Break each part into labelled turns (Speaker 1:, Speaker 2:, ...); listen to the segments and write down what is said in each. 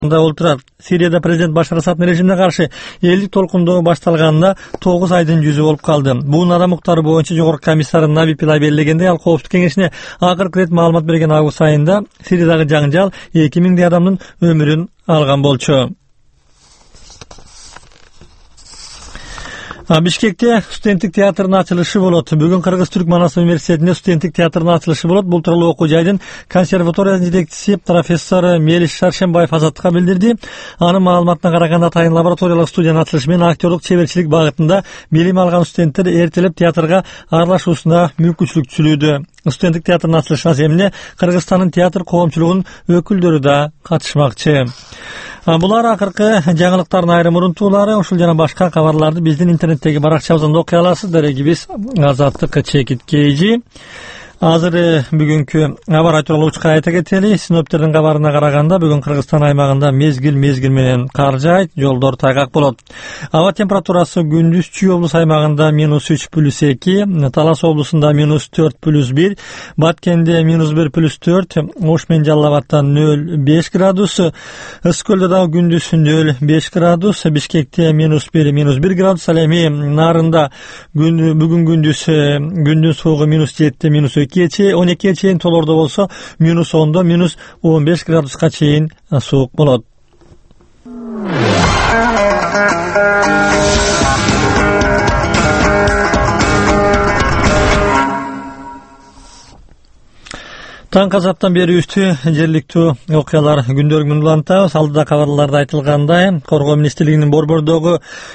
Speaker 1: Отурат. Сирияда президент Башар Асаддын режимине каршы элдик толкундоо башталганына 9 айдын жүзү болуп калды. Бул адам укуктары боюнча жогорку комиссары Наби Пилай белгилегендей, ал коопсуздук кеңешине акыркы ирет маалымат берген август айында Сириядагы жаңжал 2000 адамдын өмүрүн алган болчу. Бишкекте студенттик театрдын ачылышы болот. Бүгүн Кыргыз-Түрк Манас университетинде студенттик театрдын ачылышы болот. Бул тууралуу окуу жайдын консерваториянын жетекчиси профессор Мелиш Шаршенбаев Азаттыкка билдирди. Анын маалыматына караганда, атайын лабораториялык студиянын ачылышы менен актерлук чеберчилик багытында билим алган студенттер эртелеп театрга аралашуусуна мүмкүнчүлүк. Студенттик театрдын ачылышына эмне Кыргызстандын театр коомчулугунун өкүлдөрү да катышмакчы. Булар акыркы жаңылыктардын айрым урунтуулары. Ушул жана башка кабарларды биздин интернеттеги баракчабыздан окуй аласыз. Дарегибиз Азаттык Чекит Кейжи. Азыр бүгүнкү аба рай тууралуу учка айта кетели. Синоптиктердин кабарына караганда, бүгүн Кыргызстан аймагында мезгил менен кар жаайт, жолдор тайгак болот. Аба температурасы күндүз Чүй облус аймагында -3+2, Талас облусунда -4+1, Баткенде -1+4, Ош менен Жалал Абадта 0,5 градус, Ысык көлдө дагы күндүз 0,5 градус, Бишкекте -1 градус, ал эми Нарында бүгүн күндүз суугу -7, -12 чейин, Толордо болсо -10, -15 градуска чейин суук болот. Таң азаптан бери жерликтүү окуялар күндөрүн улантабыз. Алдыда кабарларда айтылгандай, Коргоо министрлигинин борбордогу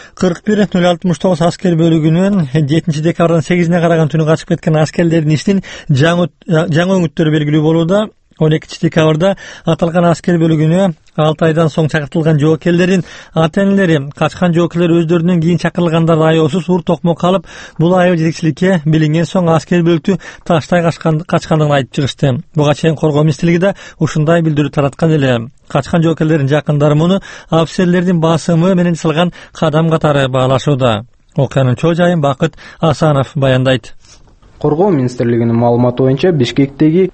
Speaker 1: 41069 аскер бөлүгүнүн 7 декабрдан 8-ине караган түнү качып кеткен аскерлердин иштин жаңы өңүттөрү белгилүү болууда. 12 декабрда аталган аскер бөлүгүнө 6 айдан соң чакыртылган жоокерлердин ата-энелери, качкан жоокерлер өздөрүнөн кийин чакырылгандарды аеосуз ур токмок алып, бул айыл жетекчиликке билинген соң аскер бөлүктү таштай качкандыгын айтып чыгышты. Буга чейин Коргоо министрлиги да ушундай билдирүү тараткан эле. Качкан жоокерлердин жакындары муну офицерлердин басымы менен жасалган кадам катары баалашууда. Окуянын чоо жайын Бакыт Асанов баяндайт.
Speaker 2: Коргоо министрлигинин маалыматы боюнча Бишкектеги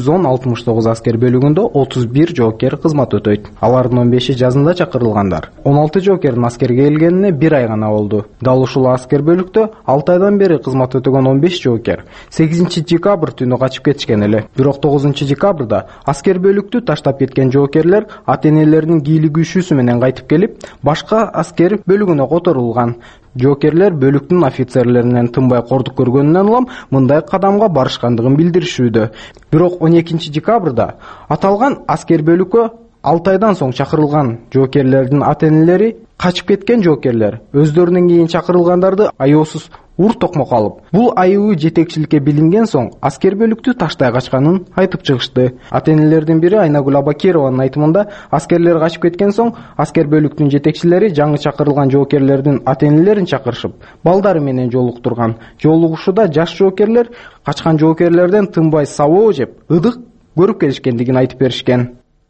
Speaker 2: 410-69 аскер бөлүгүндө 31 жоокер кызмат өтөйт. Алардын 15-и жазында чакырылгандар. 16 жоокердин аскерге келгенине 1 ай гана болду. Дал ушул аскер бөлүктө 6 айдан бери кызмат өтөгөн 15 жоокер 8 декабрь түнү качып кетишкен эле. Бирок 9 декабрда аскер бөлүктү таштап кеткен жоокерлер ата-энелеринин кийлигүүсү менен кайтып келип, башка аскер бөлүгүнө которулган. Жоокерлер бөлүктүн офицерлеринен тынбай кордук көргөнүнөн улам мындай кадамга барышкандыгын билдиришүүдө. Бирок 12 декабрда аталган аскер бөлүккө 6 айдан соң чакырылган жоокерлердин ата-энелери качып кеткен жоокерлер өздөрүнөн кийин чакырылгандарды аеосуз ур токмок алып, бул айыбы жетекчиликке билинген соң аскер бөлүктү таштай качканын айтып чыгышты. Ата-энелердин бири Айнагүл Абакированын айтымында, аскерлер качып кеткен соң аскер бөлүктүн жетекчилери жаңы чакырылган жоокерлердин ата-энелерин чакырышып, балдары менен жолуктурган. Жолугушууда жаш жоокерлер качкан жоокерлерден тынбай сабоо жеп, ыдык көрүп келишкендигин айтып беришкен.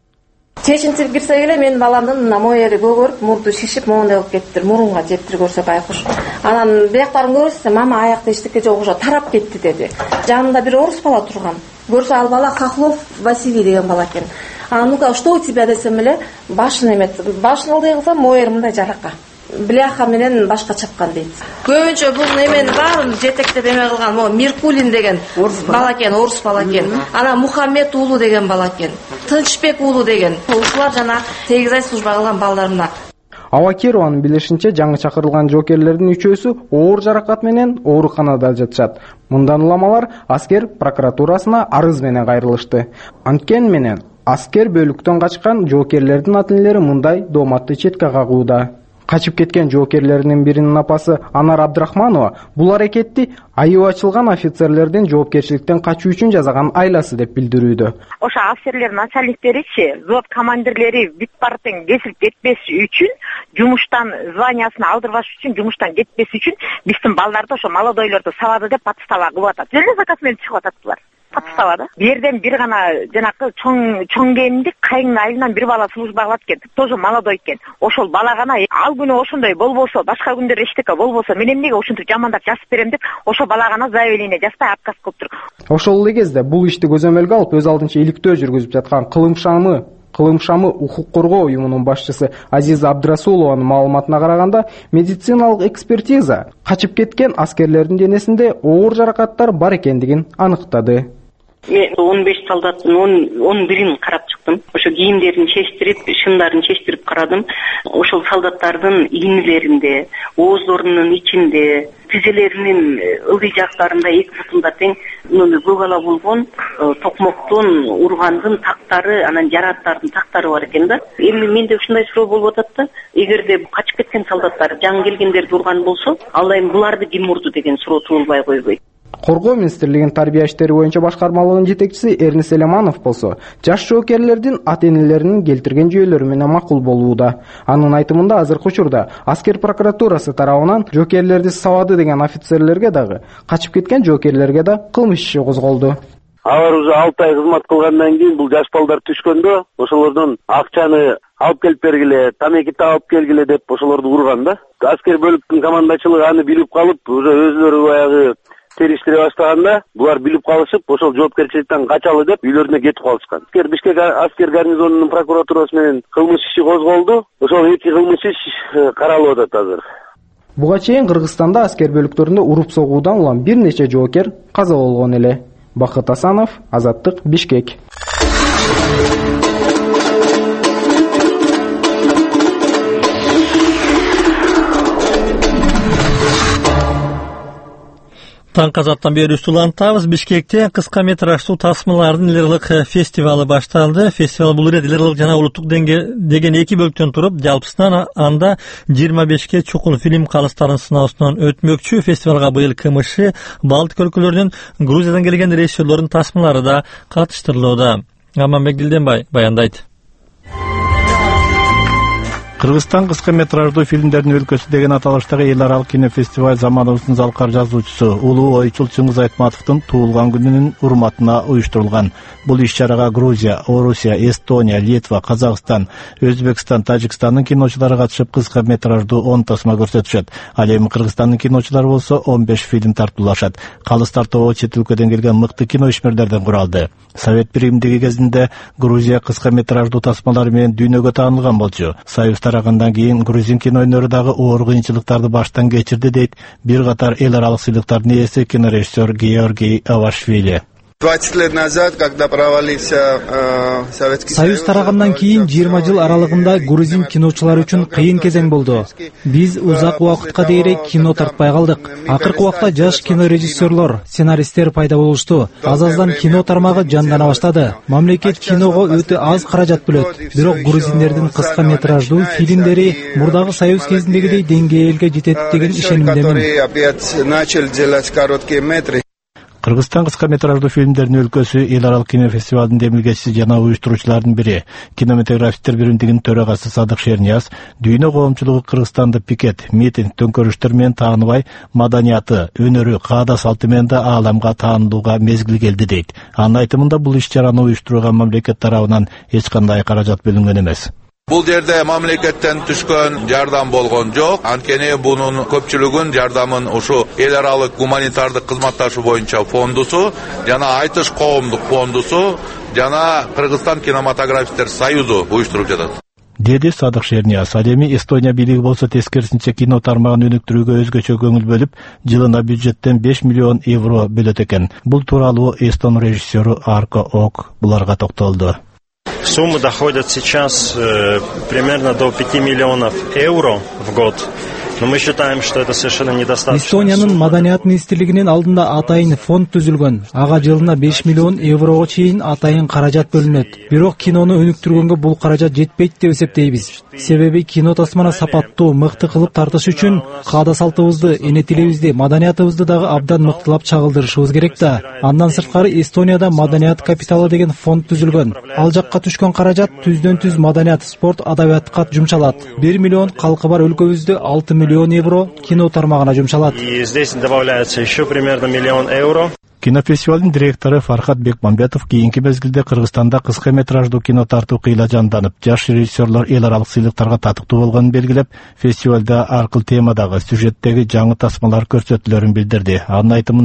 Speaker 3: Чечинтип кирсек эле менин баламдын моери көгөрүп, мурду шишип, моундай болуп кетти. Мурунга жептир көрсө байкуш. Анан бияктарын көрсө, мама аякта эчтеке жок, ошо тарап кетти деди. Жанында бир орус бала турган. Көрсө ал бала Хохлов Василий деген бала экен. Ну-ка, что у тебя десем эле, башын эмет. Башын ылдый кылсам, моер мындай жарака. Бляха менен башка чапкан дейт. Көбүнчө бул немени баарын жетектеп эме кылган, могу Миркулин деген бала экен, орус бала экен. Ана Мухаммед уулу деген бала экен. Тынчбек уулу деген. Ушулар жана 8 ай служба кылган балдарына.
Speaker 2: Абакированын билишинче, жаңы чакырылган жоокерлердин үчөөсү оор жаракат менен ооруканада жатышат. Мындан улам алар аскер прокуратурасына арыз менен кайрылышты. Анткени менен аскер бөлүктөн качкан жоокерлердин ата-энелери мындай дооматты четке кагууда. Качып кеткен жоокерлердин биринин апасы Анар Абдрахманова бул аракетти айыбы ачылган офицерлердин жоопкерчиликтен качуу үчүн жасаган айласы деп билдирүүдө.
Speaker 4: Ошо офицерлер начальниктеричи, взвод командирлери бүт бартын кесип кетпеш үчүн, жумуштан званиясын алдырбаш үчүн, жумуштан кетпеш үчүн биздин балдарды ошо молодойлорду сабады деп подстава кылып атат. Желе заказ менен чыгып атат булар. Подстава. Берден бир гана жанакы чоң кемдик кайын айылынан бир бала служба кылат экен. Тоже молодой экен. Ошол бала гана ал күнү ошондой болбосо, башка күндөр эчтеке болбосо, мен эмнеге ошентип жамандап жазып берем деп, ошо бала гана заявление жазбай отказ кылып тур.
Speaker 2: Ошол эле кезде бул ишти көзөмөлгө алып, өз алдынча иликтөө жүргүзүп жаткан кылымшамы Кылым шамы укук коргоо уюмунун башчысы Азиза Абдрасулованын маалыматына караганда, медициналык экспертиза качып кеткен аскерлердин денесинде оор жаракаттар бар экендигин аныктады.
Speaker 5: Мен 15 солдаттын 11-ин карап чыктым. Ошо кийимдерин чечтирип, шымдарын чечтирип карадым. Ошол солдаттардын ийнелеринде, ооздорунун ичинде, тизелеринин ылдый жактарында эки бутунда тең көгала болгон токмоктон ургандын тактары, анан жарааттардын тактары бар экен да. Эми менде ушундай суроо болуп атат да, эгерде качып кеткен солдаттар жаңы келгендерди урган болсо, ал эми буларды ким урду деген суроо туулбай койбойт.
Speaker 2: Коргоо министрлигинин тарбия иштери боюнча башкармалыгынын жетекчиси Эрнис Элеманов болсо, жаш жоокерлердин ата-энелеринин келтирген жүйөлөрү менен макул болууда. Анын айтымында азыркы учурда аскер прокуратурасы тарабынан жоокерлерди сабады деген офицерлерге дагы, качып кеткен жоокерлерге да кылмыш иши козголду.
Speaker 6: Алар уже 6 ай кызмат кылгандан кийин бул жаш балдар түшкөндө, ошолордон акчаны алып келип бергиле, тамекити алып келгиле деп ошолорду урган да. Аскер бөлүктүн командачылыгы аны билип калып, уже өзлөрү баягы териштире баштаганда, булар билип калышып, ошол жоопкерчиликтен качалы деп үйлөрүнө кетип калышкан. Бишкек аскер гарнизонунун прокуратурасы менен кылмыш иши козголду. Ошол эки кылмыш иш каралып атат азыр.
Speaker 2: Буга чейин Кыргызстанда аскер бөлүктөрүндө уруп согуудан улам бир нече жоокер каза болгон эле. Бакыт Асанов, Азаттык, Бишкек.
Speaker 1: Таңкы азаттан бери улантабыз. Бишкекте кыска метраждуу тасмалардын лиралык фестивалы башталды. Фестиваль бул ирет лиралык жана улуттук деген эки бөлүктөн туруп, жалпысынан анда 25 чукул фильм калыстарын сынаусунан өтмөкчү. Фестивалга быйыл КМШ, Балтик өлкөлөрүнүн, Грузиядан келген режиссерлордун тасмалары да катыштырылууда. Аманбек Дилденбай баяндайт.
Speaker 7: Кыргызстан кыска метраждуу фильмдердин өлкөсү деген аталыштагы эл аралык кинофестиваль заманыбыздын залкар жазуучусу улуу ойчул Чыңгыз Айтматовдун туулган күнүнүн урматына уюштурулган. Бул иш-чарага Грузия, Орусия, Эстония, Литва, Казакстан, Өзбекстан, Тажикстандын киночулары катышып кыска метраждуу 10 тасма көрсөтүшөт. Ал эми Кыргызстандын киночулары болсо 15 фильм тартуулашат. Калыстар тобу чет өлкөдөн келген мыкты кино ишмерлерден куралды. Совет биримдиги кезинде Грузия кыска метраждуу тасмалары менен дүйнөгө таанылган болчу. Союз тарагандан кийин грузин кино өнөрү дагы оор кыйынчылыктарды баштан кечирди дейт бир катар эл аралык сыйлыктардын ээси кинорежиссер Георгий Авашвили.
Speaker 8: 20 лет назад, когда провалился
Speaker 9: Союз тарагандан кийин 20 жыл аралыгында грузин киночулары үчүн кыйын кезең болду. Биз узак убакытка дейрек кино тартпай калдык. Акыркы убакта жаш кинорежиссерлор, сценаристтер пайда болушту. Аз-аздан кино тармагы жандана баштады. Мамлекет киного өтө аз каражат бөлөт. Бирок грузиндердин кыска метраждуу фильмдери мурдагы Союз кезиндегидей деңгээлге жетет деген ишенимдемин.
Speaker 7: Кыргызстан кыска метраждуу фильмдердин өлкөсү эл аралык кинофестивалдын демилгечиси жана уюштуруучулардын бири. Кинематографисттер биримдигинин төрагасы Садык Шернияз дүйнө коомчулугу Кыргызстанды пикет, митинг, төңкөрүштөр менен тааныбай, маданияты, өнөрү, каада салты менен да ааламга таанылууга мезгил келди дейт. Анын айтымында бул иш-чараны уюштурууга мамлекет тарабынан эч кандай каражат бөлүнгөн эмес.
Speaker 10: Бул жерде мамлекеттен түшкөн жардам болгон жок. Анткени бунун көпчүлүгүн жардамын ушу эл аралык гуманитардык кызматташуу боюнча фондусу жана айтыш коомдук фондусу жана Кыргызстан кинематографисттер союзу уюштуруп жатат.
Speaker 7: Деди Садык Шернияз. Ал эми Эстония бийлиги болсо тескерисинче кино тармагын өнүктүрүүгө өзгөчө көңүл бөлүп, жылына бюджеттен 5 миллион евро бөлөт экен. Бул тууралуу эстон режиссеру Арко Ок буларга токтолду.
Speaker 11: Суммы доходят сейчас примерно до 5 миллионов евро в год. Но мы считаем, что это совершенно недостаточно.
Speaker 9: Эстониянын маданият министрлигинин алдында атайын фонд түзүлгөн. Ага жылына 5 миллион еврого чейин атайын каражат бөлүнөт. Бирок кинону өнүктүргөнгө бул каражат жетпейт деп эсептейбиз. Себеби кино тасманы сапаттуу, мыкты кылып тартыш үчүн каада салтыбызды, эне тилибизди, маданиятыбызды дагы абдан мыктылап чагылдырышыбыз керек да. Андан сырткары Эстонияда маданият капиталы деген фонд түзүлгөн. Ал жакка түшкөн каражат түздөн-түз маданият, спорт, адабиятка жумшалат. 1 миллион калкы бар өлкөбүздө 6 миллион евро кино тармагына жумшалат.
Speaker 11: И здесь добавляется еще примерно миллион евро.
Speaker 7: Кинофестивалдын директору Фархат Бекмамбетов кийинки мезгилде Кыргызстанда кыска метраждуу кино тартуу кыйла жанданып, жаш режиссерлор эл аралык сыйлыктарга татыктуу болгонун белгилеп, фестивалда аркыл темадагы, сюжеттеги жаңы тасмалар көрсөтүлөрүн билдирди. Анын айтымында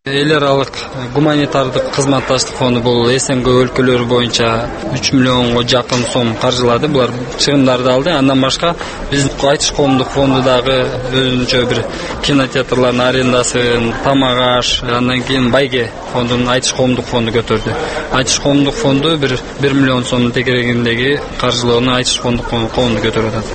Speaker 12: Эл аралык гуманитардык кызматташтык фонду бул СНГ өлкөлөрү боюнча 3 миллионго жакын сом каржылады. Булар чыгымдарды алды. Андан башка биз Айтыш коомдук фонду дагы өзүнчө бир кинотеатрлардын арендасын, тамак аш, андан кийин Байге фондунун Айтыш коомдук фонду көтөрдү. Айтыш коомдук фонду 1 миллион сомдун тегерегиндеги каржылоону Айтыш коомдук фонду көтөрүп атат.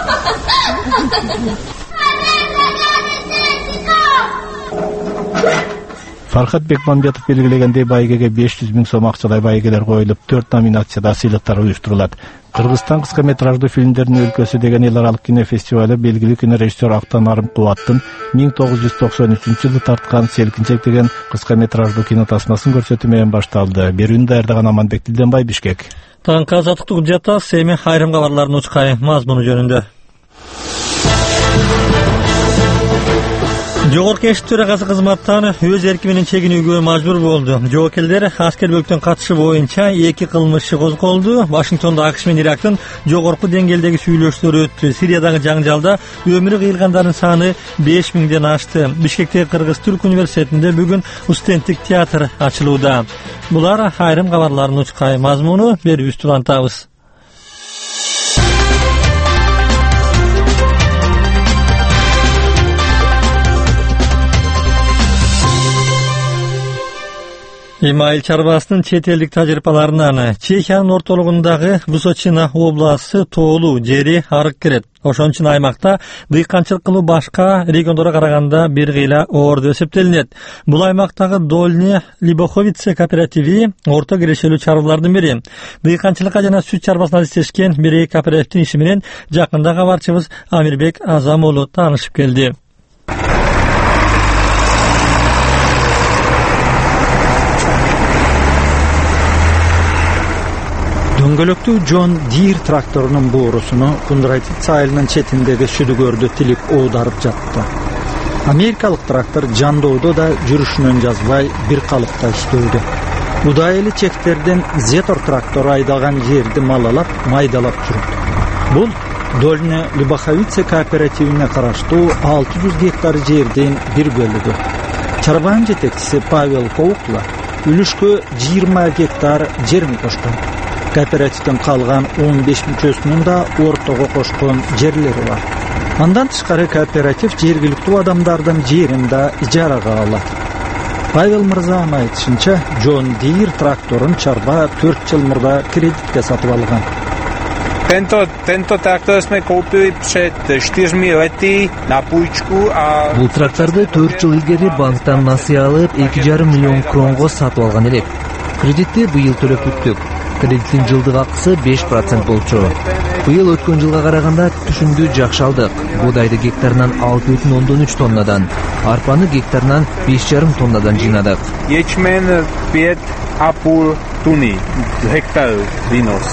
Speaker 7: Фархат Бекмамбетов белгилегендей, байгеге 500 000 сом акчалай байгелер коюлуп, 4 номинацияда сыйлыктар уюштурулат. Кыргызстан кыска метраждуу фильмдердин өлкөсү деген эл аралык кинофестиваль белгилүү кинорежиссер Актан Арымкубаттын 1993-жылы тарткан Селкинчек деген кыска метраждуу кинотасмасын көрсөтүү менен башталды. Берүүнү даярдаган Аманбек Дилденбай, Бишкек.
Speaker 1: Таңкы азаттык жатабыз, эми айрым кабарлардын учкай мазмуну жөнүндө. Жогорку Кеңеш төрагасы кызматтан өз эрки менен чегинүүгө мажбур болду. Жоокерлер аскер бөлүктүн катышы боюнча 2 кылмыш иши козголду. Вашингтондо АКШ менен Ирактын жогорку деңгээлдеги сүйлөшүүлөр өттү. Сириядагы жаңжалда өмүрү кыйылгандардын саны 5000ден ашты. Бишкектеги Кыргыз-Түрк университетинде бүгүн студенттик театр ачылууда. Булар айрым кабарлардын учкай мазмуну, берүүбүздү улантабыз. Имаил Чарбасынын чет элдик тажрыйбаларынан Чехиянын ортолугундагы Высочина областы тоолуу жери арык кирет. Ошон үчүн аймакта дыйканчылык кылуу башка региондорго караганда бир кыйла оор деп эсептелинет. Бул аймактагы Дольне Либоховице кооперативи орто кирешелүү чарбалардын бири. Дыйканчылыкка жана сүт чарбасына алектешкен бир кооперативдин иши менен жакында кабарчыбыз Амирбек Азам уулу таанышып келди.
Speaker 13: Дөңгөлөктүү Джон Дир тракторунун боорусуну Кундратица айылынын четиндеги сүдүгөрдө тилип оодарып жатты. Америкалык трактор жандоодо да жүрүшүнөн жазбай бир калыпта иштөөдө. Удайылы чектерден Зетор трактору айдаган жерди малалап, майдалап жүрөт. Бул Дольне Либоховице кооперативине караштуу 600 гектар жердин бир бөлүгү. Чарбанын жетекчиси Павел Коукла үлүшкө 20 гектар жерин кошкон. Кооперативден калган 15 мүчөсүнүн да ортого кошкон жерлери бар. Андан тышкары кооператив жергиликтүү адамдардын жерин да ижарага алат. Павел мырзанын айтышынча, Джон Дир тракторун чарба 4 жыл мурда кредитке сатып алган.
Speaker 14: Tento traktor sme koupili před 4 lety na půjčku a...
Speaker 15: Бул тракторду 4 жыл илгери банктан насыя алып 2,5 миллион кронго сатып алган элек. Кредитти быйыл төлөп бүттүк. Кредиттин жылдык акысы 5% болчу. Быйыл өткөн жылга караганда түшүмдү жакшалдык. Будайды гектарынан 6,3 тоннадан, арпаны гектарынан 5,5 тоннадан жыйнадык.
Speaker 14: Ячмен 5,5 тонны гектар винос.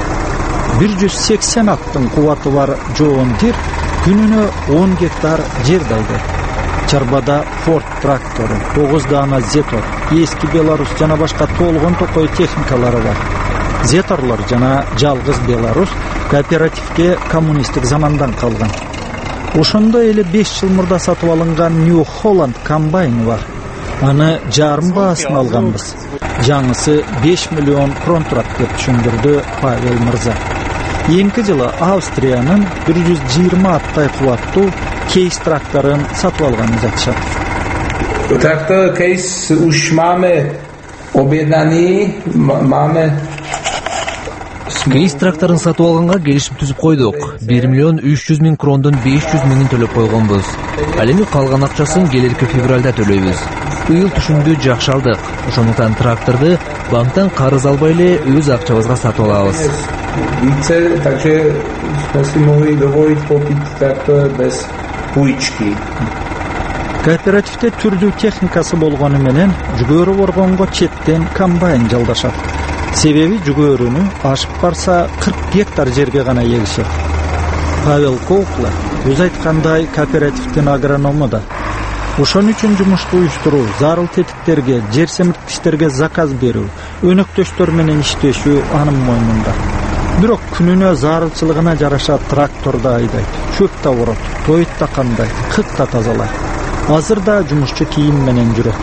Speaker 13: 180 аттын кубаты бар Джон Дир күнүнө 10 гектар жер алды. Чарбада Ford трактору, 9 дана Зетор, эски Беларус жана башка толгон токой техникалары бар. Зеторлор жана жалгыз Беларус кооперативге коммунисттик замандан калган. Ошондо эле 5 жыл мурда сатып алынган New Holland комбайны бар. Аны жарым баасына алганбыз. Жаңысы 5 миллион крон турат деп түшүндүрдү Павел мырза. Эңки жылы Австриянын 120 аттай кубаттуу Кейс тракторун сатып алганын жатышат.
Speaker 14: Трактор Кейс уж máme objednaný, máme
Speaker 15: Кейс тракторун сатып алганга келишим түзүп койдук. 1 миллион 300 миң крондон 500 миңин төлөп койгонбуз. Ал эми калган акчасын келерки февралда төлөйбүз. Быйыл түшүмдү жакшалдык. Ошондуктан тракторду банктан карыз албай эле өз акчабызга сатып алабыз.
Speaker 14: Více, takže jsme si mohli dovolit koupit traktor bez půjčky.
Speaker 13: Кооперативде түрдүү техникасы болгону менен жүгөрү боргонго четтен комбайн жалдашат. Себеби жүгөрүнү ашып барса 40 гектар жерге гана егишет. Павел Коукла өз айткандай кооперативдин агроному да. Ошон үчүн жумушту уюштуруу, зарыл тетиктерге, жер семирткичтерге заказ берүү, өнөктөштөр менен иштешүү анын мойнунда. Бирок күнүнө зарылчылыгына жараша тракторду айдайт, чөп да орот, тойт да кандайт, кык да тазалайт. Азыр да жумушчу кийим менен жүрөт.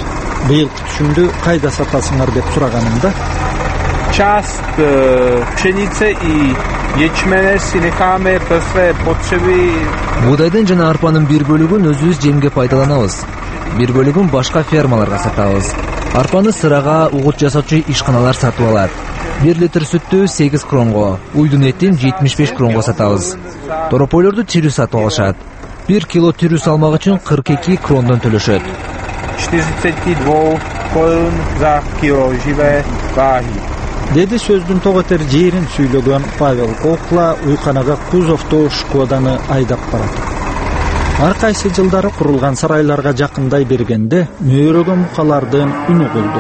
Speaker 13: Быйылкы түшүмдү кайда сатасыңар деп сураганымда
Speaker 14: Část pšenice i ječmene si necháme pro své potřeby.
Speaker 15: Buğdaydan жана арпанын бир бөлүгүн өзүбүз жемге пайдаланабыз. Бир бөлүгүн башка фермаларга сатабыз. Арпаны сырага, угут жасоочу ишканалар сатып алат. 1 литр сүттү 8 кронго, уйдун этин 75 кронго сатабыз. Торополорду тирүү сатып алышат. 1 кило тирүү салмак үчүн 42 крондон төлөшөт.
Speaker 14: 42 korun za kilo žive váhy.
Speaker 13: Деди сөздүн тоготер жерин сүйлөгөн Павел Кокла уйканага кузовто Шкоданы айдап барат. Ар кайсы жылдары курулган сарайларга жакындай бергенде мөөрөгөн мукалардын үнү угулду.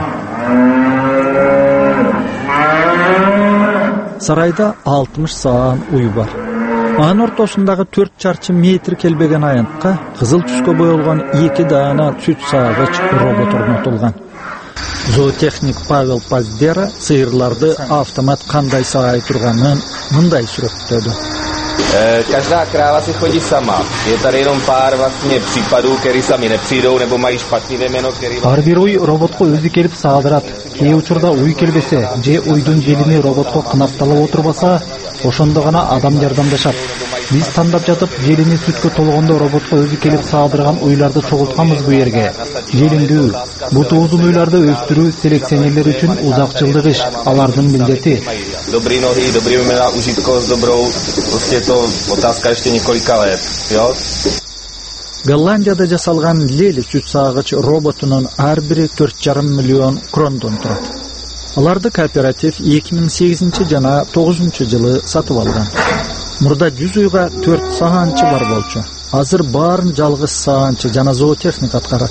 Speaker 13: Сарайда 60 саан уй бар. Анын ортосундагы 4 чарчы метр келбеген аянтка кызыл түскө боелгон 2 даана сүт саагыч робот орнотулган. Zootexnik Pavel Pazdera сыйырларды автомат кандай саай турганын мындай сүрөттөдү.
Speaker 16: Každá kráva si chodí sama. Je tady jenom pár vlastně případů, který sami nepřijdou nebo mají špatný vemeno, který...
Speaker 9: Ар бир уй роботко өзү келип саадырат. Кээ учурда уй келбесе, же уйдун желини роботко кынапталып отурбаса, ошондо гана адам жардамдашат. Биз тандап жатып, желини сүткө толгондо роботко өзү келип саадырган уйларды чогултканбыз бу жерге. Желиндүү, буту узун уйларды өстүрүү селекционерлер үчүн узак жылдык иш, алардын милдети.
Speaker 16: Dobrý nohy, dobrý vemena, užitkost dobrou, prostě to otázka ještě několika let, jo?
Speaker 13: Голландияда жасалган Лели сүт саагыч роботунун ар бири 4,5 миллион крондон турат. Аларды кооператив 2008 жана 9-жылы сатып алган. Мурда 100 уйга 4 саанчы бар болчу. Азыр баарын жалгыз саанчы жана зоотехник аткарат.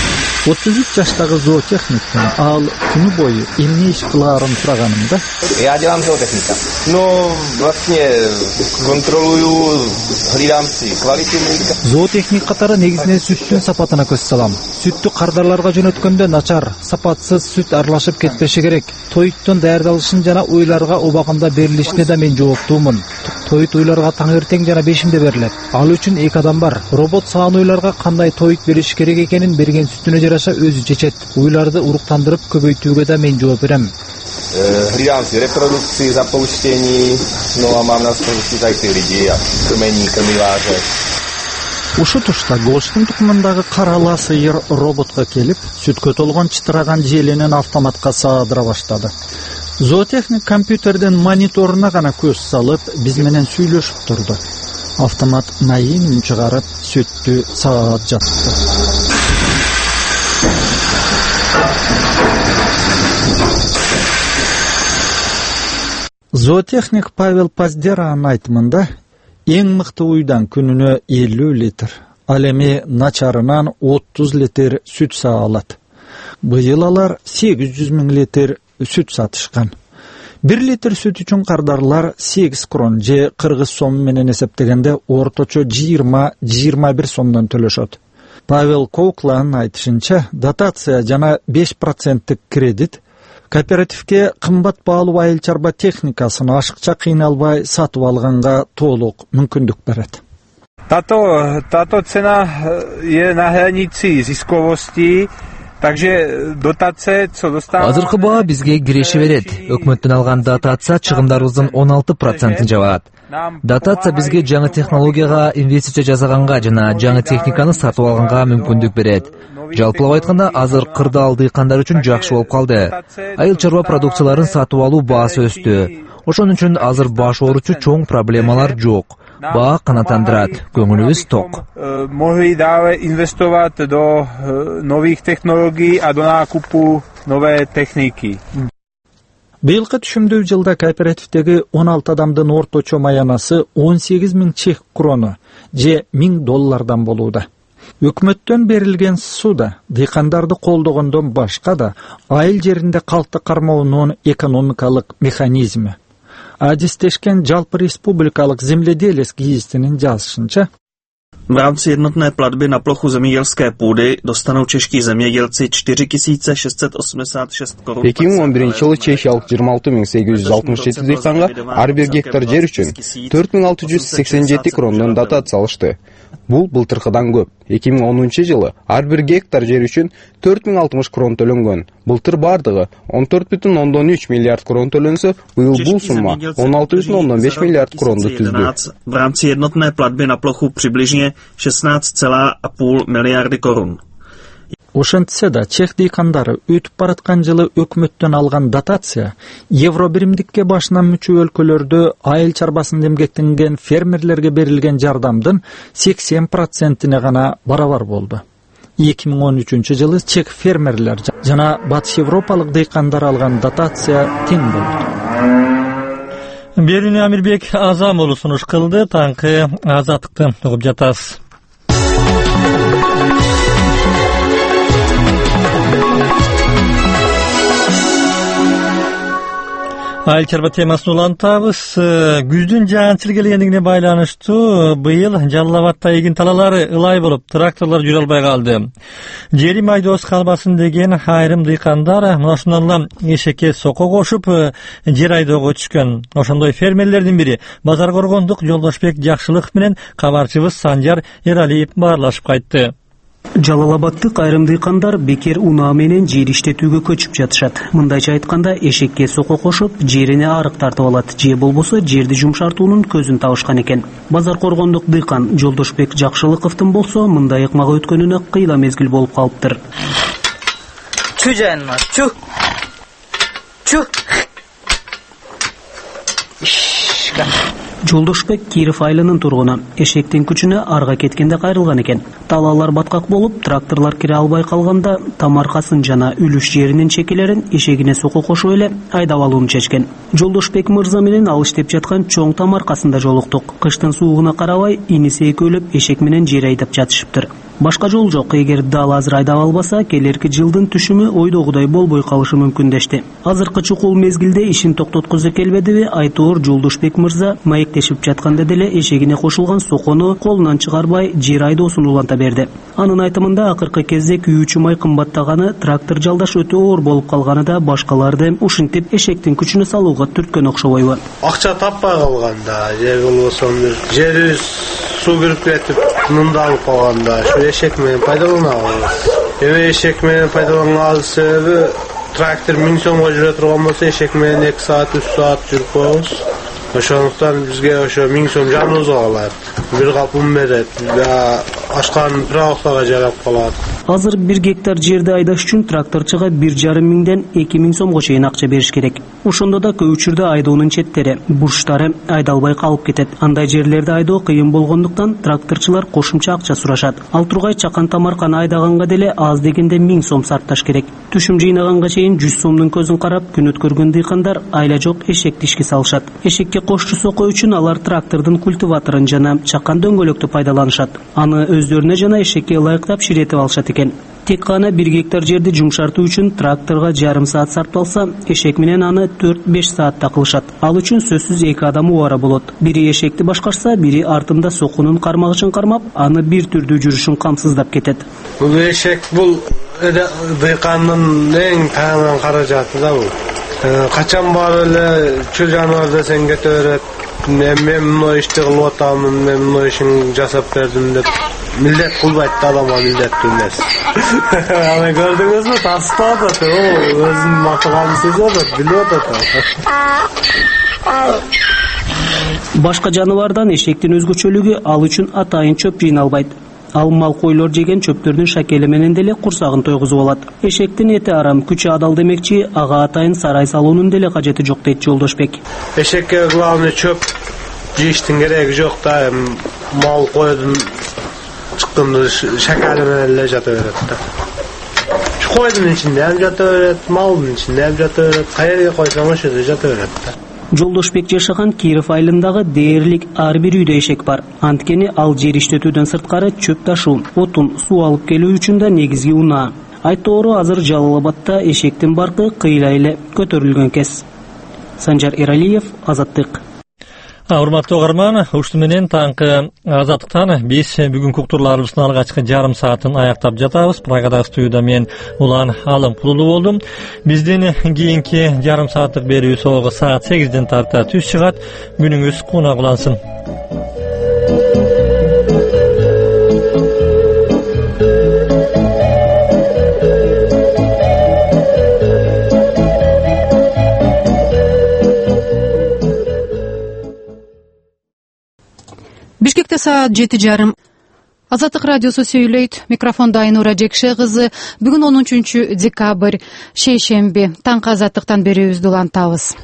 Speaker 13: 33 жаштагы зоотехниктен ал күнү бою эмне иш кылаарын сураганымда
Speaker 16: Я делам zootechnika. No, vlastně kontroluju, hlídám si kvalitu mlíka.
Speaker 9: Зоотехник катары негизинен сүттүн сапатына көз салам. Сүттү кардарларга жөнөткөндө начар, сапатсыз сүт аралашып кетпеши керек. Тоюттун даярдалышын жана уйларга убагында берилишине да мен жооптуумун. Тоют уйларга таңертең жана 5-де берилет. Ал үчүн 2 адам бар. Робот саан уйларга кандай тоют бериш керек экенин берген сүтүнө жараша өзү чечет. Уйларды уруктандырып көбөйтүүгө да мен жооп берем.
Speaker 16: Hlídám si reprodukci, zapouštění, no a mám na starosti tady ty lidi a krmení, krmiváře.
Speaker 13: Ушу тушта Гоштун тукумундагы карала сыйыр роботко келип, сүткө толгон чытыраган желенин автоматка саадыра баштады. Зоотехник компьютердин мониторуна гана көз салып, биз менен сүйлөшүп турду. Автомат майын үн чыгарып, сүттү саат жатты. Зоотехник Павел Паздеранын айтымында эң мыкты уйдан күнүнө 50 литр, ал эми начарынан 30 литр сүт саа алат. Быйыл алар 800 000 литр сүт сатышкан. 1 литр сүт үчүн кардарлар 8 крон же кыргыз сом менен эсептегенде орточо 20-21 сомдон төлөшөт. Павел Коукланын айтышынча, дотация жана 5% кредит кооперативке кымбат баалуу айыл чарба техникасын ашыкча кыйналбай сатып алганга толук мүмкүндүк берет.
Speaker 14: Tato cena je na hranici ziskovosti, takže dotace, co dostává...
Speaker 15: Азыркы баа бизге киреше берет. Өкмөттөн алган дотация чыгымдарыбыздын 16%-ын жабат. Дотация бизге жаңы технологияга инвестиция жасаганга жана жаңы техниканы сатып алганга мүмкүндүк берет. Жалпылап айтканда, азыр кырдаал дыйкандар үчүн жакшы болуп калды. Айыл чарба продукцияларын сатып алуу баасы өстү. Ошон үчүн азыр баш ооручу чоң проблемалар жок. Баа канааттандырат, көңүлүбүз ток.
Speaker 14: Могли дале инвестовать до новых технологий, а до накупу новой техники.
Speaker 13: Быйылкы түшүмдүү жылда кооперативдеги 16 адамдын орточо маянасы 18 000 чех крону же $1000 болууда. Өкмөттөн берилген суда дыйкандарды колдогондон башка да айыл жеринде калкты кармоонун экономикалык механизми. Адистешкен жалпы республикалык земледелец гизитинин жазышынча,
Speaker 17: v rámci jednotné platby na plochu zemědělské půdy dostanou čeští zemědělci 4686 korun.
Speaker 2: 2011 жылы чешиялык 26867 дыйканга ар бир гектар жер үчүн 4687 крондон дотация алышты. Бул былтыркыдан көп. 2010-жылы ар бир гектар жер үчүн 4060 крон төлөнгөн. Былтыр бардыгы 14,3 миллиард крон төлөнсө, быйыл бул сумма 16,5 миллиард кронду түздү.
Speaker 17: V rámci jednotné platby na plochu přibližně 16,5 miliardy korun.
Speaker 13: Ошентсе да чех дыйкандары өтүп бараткан жылы өкмөттөн алган дотация евро биримдикке башынан мүчө өлкөлөрдө айыл чарбасын эмгектенген фермерлерге берилген жардамдын 80%-ине гана барабар болду. 2013-жылы чех фермерлер жана батыш европалык дыйкандар алган дотация тең болду.
Speaker 1: Берүүнү Амирбек Азамулу сунуш кылды. Таңкы азаттыкты угуп жатасыз. Айыл чарба темасын улантабыз. Күздүн жаан-чыл келгендигине байланыштуу быйыл Жалал Абадта эгин талалары ылай болуп, тракторлор жүрө албай калды. Жерим айдоос калбасын деген айрым дыйкандар ошондон эшекке сокко кошуп, жер айдоого түшкөн. Ошондой фермерлердин бири Базар Коргондук Жолдошбек Жакшылыков менен кабарчыбыз Санжар Эралиев баарлашып кайтты.
Speaker 18: Жалал Абадтык айрым дыйкандар бекер унаа менен жер иштетүүгө көчүп жатышат. Мындайча айтканда, эшекке сокко кошуп, жерине арык тартып алат, же болбосо жерди жумшартуунун көзүн табышкан экен. Базар Коргондук дыйкан Жолдошбек Жакшылыковдун болсо мындай ыкмага өткөнүнө кыйла мезгил болуп калыптыр.
Speaker 19: Чу жайына, чу.
Speaker 18: Жолдошбек Киров айылынын тургуну. Эшектин күчүнө арга кеткенде кайрылган экен. Талаалар баткак болуп, тракторлор кире албай калганда тамаркасын жана үлүш жеринин чекелерин эшегине сокко кошуп эле айдап алууну чечкен. Жолдошбек мырза менен ал иштеп жаткан чоң тамаркасында жолуктук. Кыштын суугуна карабай, иниси экөөлөп эшек менен жер айдап жатышыптыр. Башка жол жок. Эгер дал азыр айдап албаса, келерки жылдын түшүмү ойдогудай болбой калышы мүмкүн дешти. Азыркы чукул мезгилде ишин токтоткузу келбедиби? Айтоор Жолдошбек мырза маектешип жатканда деле эшегине кошулган сокону колунан чыгарбай жер айдоосун уланта берди. Анын айтымында акыркы кезде күйүүчү май кымбаттаганы, трактор жалдаш өтө оор болуп калганы да башкаларды ушинтип эшектин күчүнө салууга түрткөн окшобойбу?
Speaker 20: Акча таппай калганда, же болбосо жери суу кирип кетип, мында алып калганда, шу эшек менен пайдаланабыз. Эми эшек менен пайдаланганыбыз себеби трактор 1000 сомго жүрө турган болсо, эшек менен 2 саат, 3 саат жүрүп коебуз. Ошондуктан бизге ошо 1000 сом жаныбызга калат. Бир капын берет. Ашкан правоктага жарап калат.
Speaker 18: Азыр 1 гектар жерди айдаш үчүн тракторчуга 1,5 миңден 2000 сомго чейин акча бериш керек. Ошондо да көп учурда айдоонун четтери, бурчтары айдалбай калып кетет. Андай жерлерди айдоо кыйын болгондуктан тракторчулар кошумча акча сурашат. Ал тургай чакан тамарканы айдаганга деле аз дегенде 1000 сом сарпташ керек. Түшүм жыйнаганга чейин 100 сомдун көзүн карап күн өткөргөн дыйкандар айла жок эшекти ишке салышат. Эшекке кошчу сокко үчүн алар трактордун культиваторун жана чакан дөңгөлөктү пайдаланышат. Аны өздөрүнө жана эшекке ылайыктап ширетип алышат экен. Тек гана 1 гектар жерди жумшартуу үчүн тракторга жарым саат сарпталса, эшек менен аны 4-5 саатта кылышат. Ал үчүн сөзсүз 2 адам убара болот. Бири эшекти башкарса, бири артында сокунун кармагычын кармап, аны бир түрдүү жүрүшүн камсыздап кетет.
Speaker 20: Бул эшек бул дыйкандын эң таанган каражаты да бул. Качан барып эле чү жаныбар десең кете берет. Мен мына ишти кылып атамын, мен мына ишин жасап бердим деп милдет кылбайт да, адамга милдеттүү эмес. Аны көрдүңүзбү? Тастап атат, өзүнүн макаганын сезип атат, билип атат.
Speaker 18: Башка жаныбардан эшектин өзгөчөлүгү ал үчүн атайын чөп жыйналбайт. Ал мал койлор жеген чөптөрдүн шакели менен деле курсагын тойгузуп алат. Эшектин эти арам, күчү адал демекчи, ага атайын сарай салуунун деле кажети жок дейт Жолдошбек.
Speaker 20: Эшекке главный чөп жыйыштын кереги жок да, мал койдун чыкканды шакали менен эле жата берет да. Койдун ичинде ham жата берет, малдын ичинде ham жата берет, каерге койсоң ошо жерде жата берет да.
Speaker 18: Жолдошбек жашаган Киров айылындагы дээрлик ар бир үйдө эшек бар. Анткени ал жер иштетүүдөн сырткары чөп ташуу, отун, суу алып келүү үчүн да негизги унаа. Айтору азыр Жалал Абадта эшектин баркы кыйла эле көтөрүлгөн кез. Санжар Эралиев, Азаттык.
Speaker 1: Урматтуу угарман, ушуну менен таңкы Азаттыктан биз бүгүнкү уктурларыбыздын алгачкы жарым саатын аяктап жатабыз. Программада студияда мен Улан Алымкулуу болдум. Биздин кийинки жарым сааттык берүү согу саат 8ден тарта түз чыгат. Күнүңүз кунак улансын.
Speaker 21: Бишкекте саат 7:30. Азаттык радиосу сөйлөйт. Микрофонда Айнура Жекше кызы. Бүгүн 13 декабрь, шейшемби. Таңкы азаттыктан берүүбүздү улантабыз.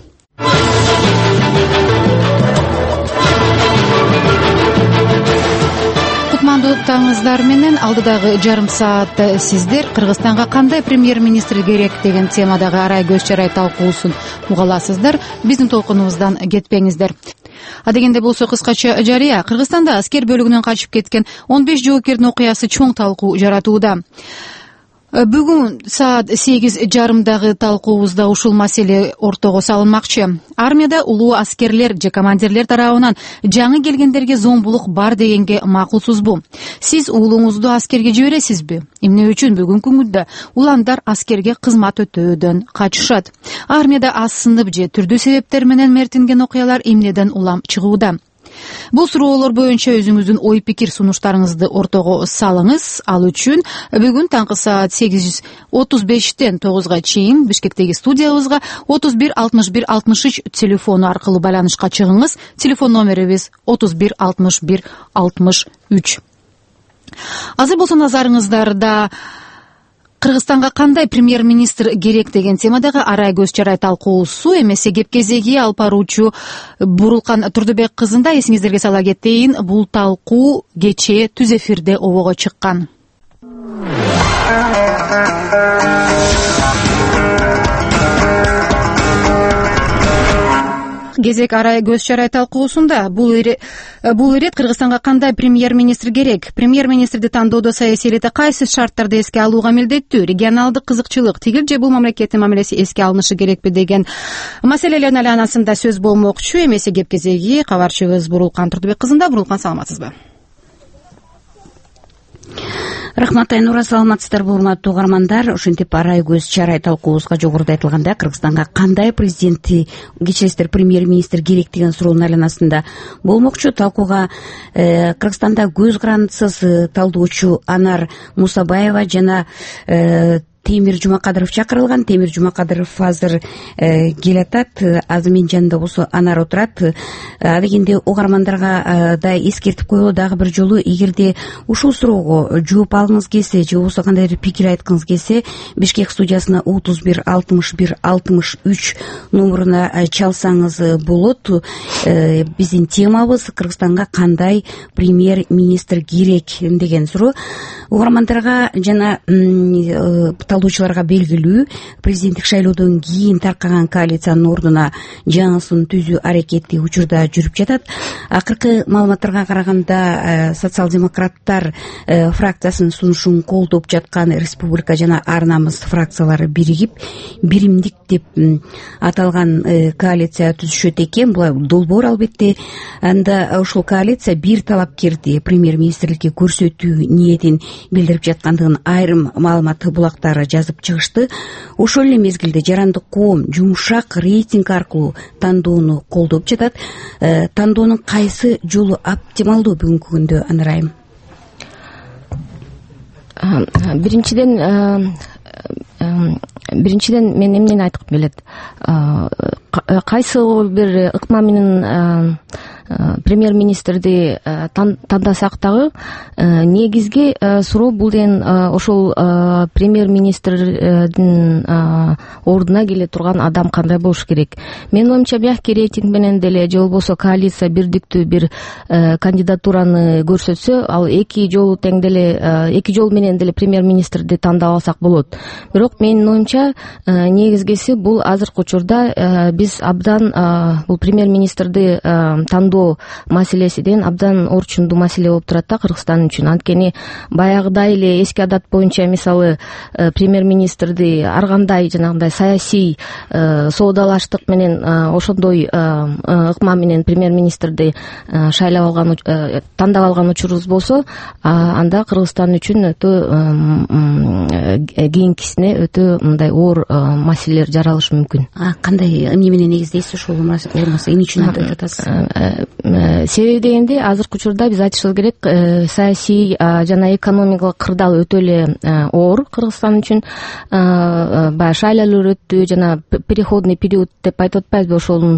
Speaker 21: Кутмандуу таңыңыздар менен алдыдагы жарым саатта сиздер Кыргызстанга кандай премьер-министр керек деген темадагы арай көз чарай талкуусун уга аласыздар. Биздин толкунубуздан кетпеңиздер. Адегенде болсо кыскача жарыя. Кыргызстанда аскер бөлүгүнөн качып кеткен 15 жоокердин окуясы чоң талкуу жаратууда. Бүгүн саат 8:30 талкуубузда ушул маселе ортого салынмакчы. Армияда улуу аскерлер же командирлер тарабынан жаңы келгендерге зомбулук бар дегенге макулсузбу? Сиз уулуңузду аскерге жибересизби? Эмне үчүн бүгүнкү күндө уландар аскерге кызмат өтөөдөн качышат? Армияда аз сынып же түрдүү себептер менен мертинген окуялар эмнеден улам чыгууда? Бул суроолор боюнча өзүңүздүн ой пикир сунуштарыңызды ортого салыңыз. Ал үчүн бүгүн таңкы саат 8:35тен 9га чейин Бишкектеги студиябызга 31 61 63 телефону аркылуу байланышка чыгыңыз. Телефон номерибиз 31 61 63. Азыр болсо назарыңыздарда Кыргызстанга кандай премьер-министр керек деген темадагы арай көз чарай талкуусу эмесе кеп кезеги алып баруучу Бурулкан Турдубек кызында. Эсиңиздерге сала кетейин, бул талкуу кечээ түз эфирде обого чыккан. Кезек арай көз чарай талкуусунда бул ирет Кыргызстанга кандай премьер-министр керек? Премьер-министрди тандоодо саясий элете кайсы шарттарды эске алууга милдеттүү? Регионалдык кызыкчылык тигил же бул мамлекеттин мамилеси эске алынышы керекпи деген маселелердин айланасында сөз болмокчу. Эмесе кеп кезеги кабарчыбыз Бурулкан Турдубек кызында. Бурулкан, саламатсызбы?
Speaker 22: Рахмат, Айнура, саламатсыздарбы урматтуу угармандар. Ошентип арай көз чарай талкуубузга жогоруда айтылгандай Кыргызстанга кандай президенти, кечиресиздер, премьер-министр керек деген суроонун айланасында болмокчу. Талкууга Кыргызстанда көз карандысыз талдоочу Анар Мусабаева жана Темир Жумакадыров чакырылган. Темир Жумакадыров азыр келатат. Азыр менин жанымда болсо Анар отурат. Адегенде угармандарга да эскертип коелу дагы бир жолу, эгерде ушул суроого жооп алгыңыз келсе же болбосо кандайдыр пикир айткыңыз келсе, Бишкек студиясына 31 61 63 номуруна чалсаңыз болот. Биздин темабыз Кыргызстанга кандай премьер-министр керек деген суроо. Угармандарга жана талдоочуларга белгилүү, президенттик шайлоодон кийин таркаган коалициянын ордуна жаңысын түзүү аракети учурда жүрүп жатат. Акыркы маалыматтарга караганда социал-демократтар фракциясынын сунушун колдоп жаткан Республика жана Ар намыс фракциялары биригип биримдик деп аталган коалиция түзүшөт экен. Бул долбоор албетте. Анда ушул коалиция бир талапкерди премьер-министрликке көрсөтүү ниетин билдирип жаткандыгын айрым маалымат булактары жазып чыгышты. Ошол эле мезгилде жарандык коом жумшак рейтинг аркылуу тандоону колдоп жатат. Тандоонун кайсы жолу оптималдуу бүгүнкү күндө, Анарайым?
Speaker 23: Биринчиден мен эмнени айткым келет? Кайсы бир ыкма менен премьер-министрди тандасак дагы негизги суроо бул деген ошол премьер-министрдин ордуна келе турган адам кандай болуш керек. Менин оюмча мягкий рейтинг менен деле же болбосо коалиция бирдиктүү бир кандидатураны көрсөтсө, ал эки жолу тең деле эки жол менен деле премьер-министрди тандап алсак болот. Бирок менин оюмча негизгиси бул азыркы учурда биз абдан бул премьер-министрди тандоо маселесиден абдан орчундуу маселе болуп турат да Кыргызстан үчүн. Анткени баягыдай эле эски адат боюнча мисалы премьер-министрди ар кандай жанагындай саясий соодалаштык менен ошондой ыкма менен премьер-министрди шайлап алган, тандап алган учурубуз болсо, анда Кыргызстан үчүн өтө кийинкисине өтө мындай оор маселелер жаралышы мүмкүн.
Speaker 22: Кандай эмне менен негиздейсиз ушул болмаса эмне үчүн айтасыз?
Speaker 23: себеби дегенде азыркы учурда биз айтышыбыз керек, саясий жана экономикалык кырдаал өтө эле оор Кыргызстан үчүн. Баягы шайлоолор өттү, жана переходный период деп айтып атпайбызбы,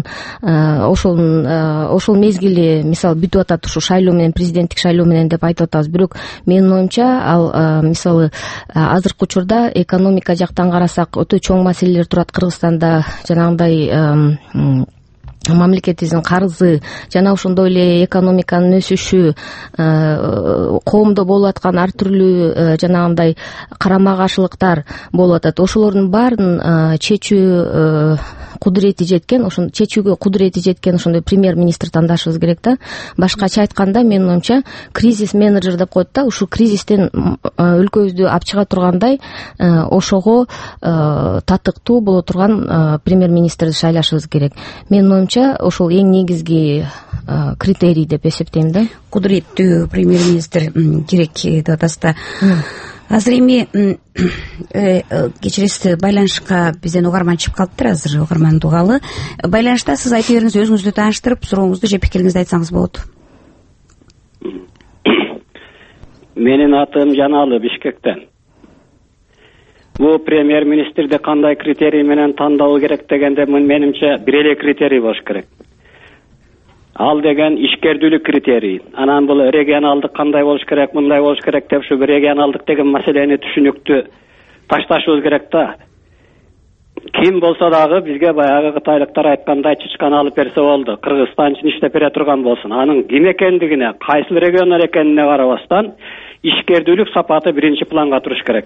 Speaker 23: ошол мезгили мисалы бүтүп атат, ушу шайлоо менен, президенттик шайлоо менен деп айтып атабыз. Бирок менин оюмча ал мисалы азыркы учурда экономика жактан карасак өтө чоң маселелер турат Кыргызстанда. Жанагындай мамлекетибиздин карызы жана ошондой эле экономиканын өсүшү, коомдо болуп аткан ар түрлүү жанагындай карама каршылыктар болуп атат. Ошолордун баарын чечүүгө кудурети жеткен ошондой премьер-министр тандашыбыз керек да. Башкача айтканда, менин оюмча, кризис менеджер деп коет да. Ушул кризистен өлкөбүздү алып чыга тургандай ошого татыктуу боло турган премьер-министрди шайлашыбыз керек. Менин оюмча, ошол эң негизги критерий деп эсептейм да.
Speaker 22: Кудуреттүү премьер-министр керек деп атасыз да. Азыр эми кечиресиз, байланышка бизден угарман чыгып калыптыр. Азыр угарманды угалы. Байланышта сиз айта бериңиз, өзүңүздү тааныштырып, сурооңузду же пикириңизди айтсаңыз болот.
Speaker 3: Менин атым Жаналы, Бишкектен. Бул премьер-министрди кандай критерий менен тандоо керек дегенде, менимче бир эле критерий болуш керек. Ал деген ишкердүүлүк критерий. Анан бул регионалдык кандай болуш керек, мындай болуш керек деп ушу регионалдык деген маселени түшүнүктүү ташташыбыз керек да. Ким болсо дагы бизге баягы кытайлыктар айткандай чычкан алып берсе болду. Кыргызстан үчүн иштеп бере турган болсун. Анын ким экендигине, кайсыл региондор экенине карабастан ишкердүүлүк сапаты биринчи планга туруш керек.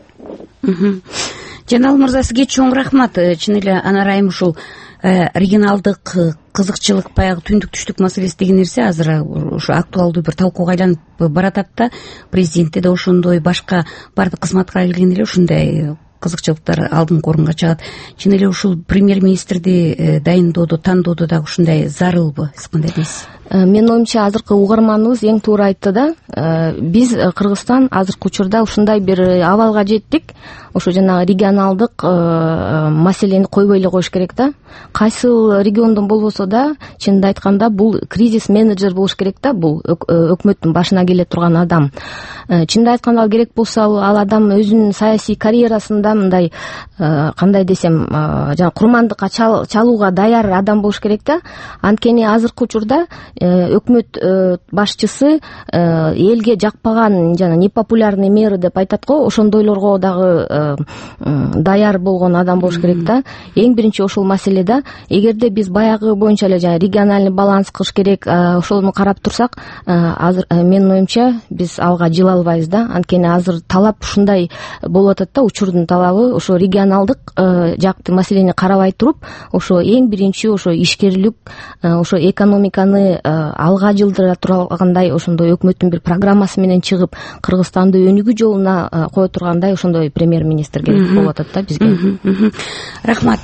Speaker 22: Жанал мырза, сизге чоң рахмат. Чын эле анарайым ушул регионалдык кызыкчылык, баягы түндүк түштүк маселеси деген нерсе азыр ушу актуалдуу бир талкууга айланып баратат да. Президентте да ошондой, башка бардык кызматка келген эле ушундай кызыкчылыктар алдыңкы орунга чыгат. Чын эле ушул премьер-министрди дайындоодо, тандоодо дагы ушундай зарылбы? Сиз кандай дейсиз?
Speaker 23: Менин оюмча, азыркы угарманыбыз эң туура айтты да. Биз Кыргызстан азыркы учурда ушундай бир абалга жеттик. Ошо жанагы регионалдык маселени койбой эле коюш керек да. Кайсыл региондон болбосо да, чынында айтканда, бул кризис менеджер болуш керек да. Бул өкмөттүн башына келе турган адам. Чынында айтканда, ал керек болсо ал адам өзүнүн саясий карьерасында мындай, кандай десем, жана курмандыкка чалууга даяр адам болуш керек да. Анткени азыркы учурда өкмөт башчысы элге жакпаган жана непопулярный мэры деп айтат го, ошондойлорго дагы даяр болгон адам болуш керек да. Эң биринчи ошол маселеде, эгерде биз баягы боюнча эле жана региональный баланс кылыш керек, ошону карап турсак, азыр менин оюмча биз алга жыла албайбыз да. Анткени азыр талап ушундай болуп атат да, учурдун талабы ошо регионалдык жакты маселени карабай туруп, ошо эң биринчи ошо ишкерлик, ошо экономиканы алга жылдыра тургандай ошондой өкмөттүн бир программасы менен чыгып, Кыргызстанды өнүгүү жолуна кое тургандай ошондой премьер-министр керек болуп атат да бизге.
Speaker 22: Рахмат.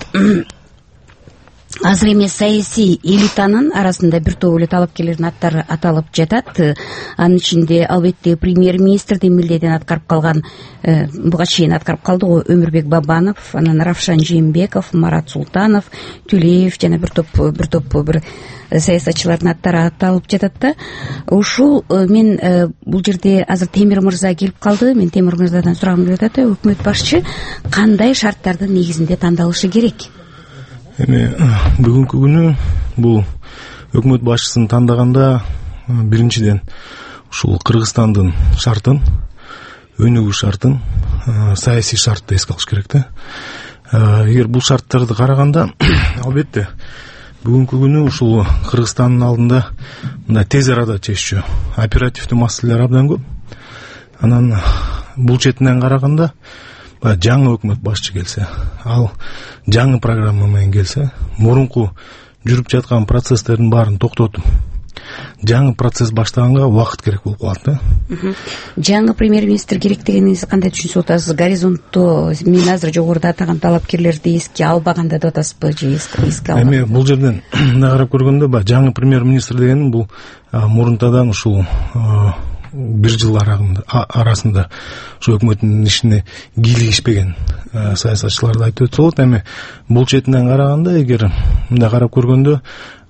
Speaker 22: Азыр эми саясий элитанын арасында бир топ эле талапкерлердин аттары аталып жатат. Анын ичинде албетте премьер-министрдин милдетин аткарып калган, буга чейин аткарып калды го, Өмүрбек Бабанов, анан Равшан Жээнбеков, Марат Султанов, Тюлеев жана бир топ саясатчылардын аттары аталып жатат да. Ушул мен бул жерде азыр Темир мырза келип калды. Мен Темир мырзадан сурагым келип атат, өкмөт башчы кандай шарттардын негизинде тандалышы керек?
Speaker 4: Эми бүгүнкү күнү бул өкмөт башчысын тандаганда биринчиден ушул Кыргызстандын шартын, өнүгүү шартын, саясий шартты эске алыш керек да. Эгер бул шарттарды караганда, албетте бүгүнкү күнү ушул Кыргызстандын алдында мындай тез арада чечүү оперативдүү маселелер абдан көп. Анан бул четинен караганда, жаңы өкмөт башчы келсе, ал жаңы программа менен келсе, мурунку жүрүп жаткан процесстердин баарын токтотуп, жаңы процесс баштаганга убакыт керек болуп калат да.
Speaker 22: Жаңы премьер-министр керек дегениңизди кандай түшүнүп атасыз? Горизонтто мен азыр жогоруда атаган талапкерлерди эске албаганда деп атасызбы же эске алган?
Speaker 4: Эми бул жерден карап көргөндө, жаңы премьер-министр деген бул мурунтадан ушул бир жыл арасында ушу өкмөттүн ишине кийлигишпеген саясатчыларды айтып өтсө болот. Эми бул четинен караганда, эгер мындай карап көргөндө,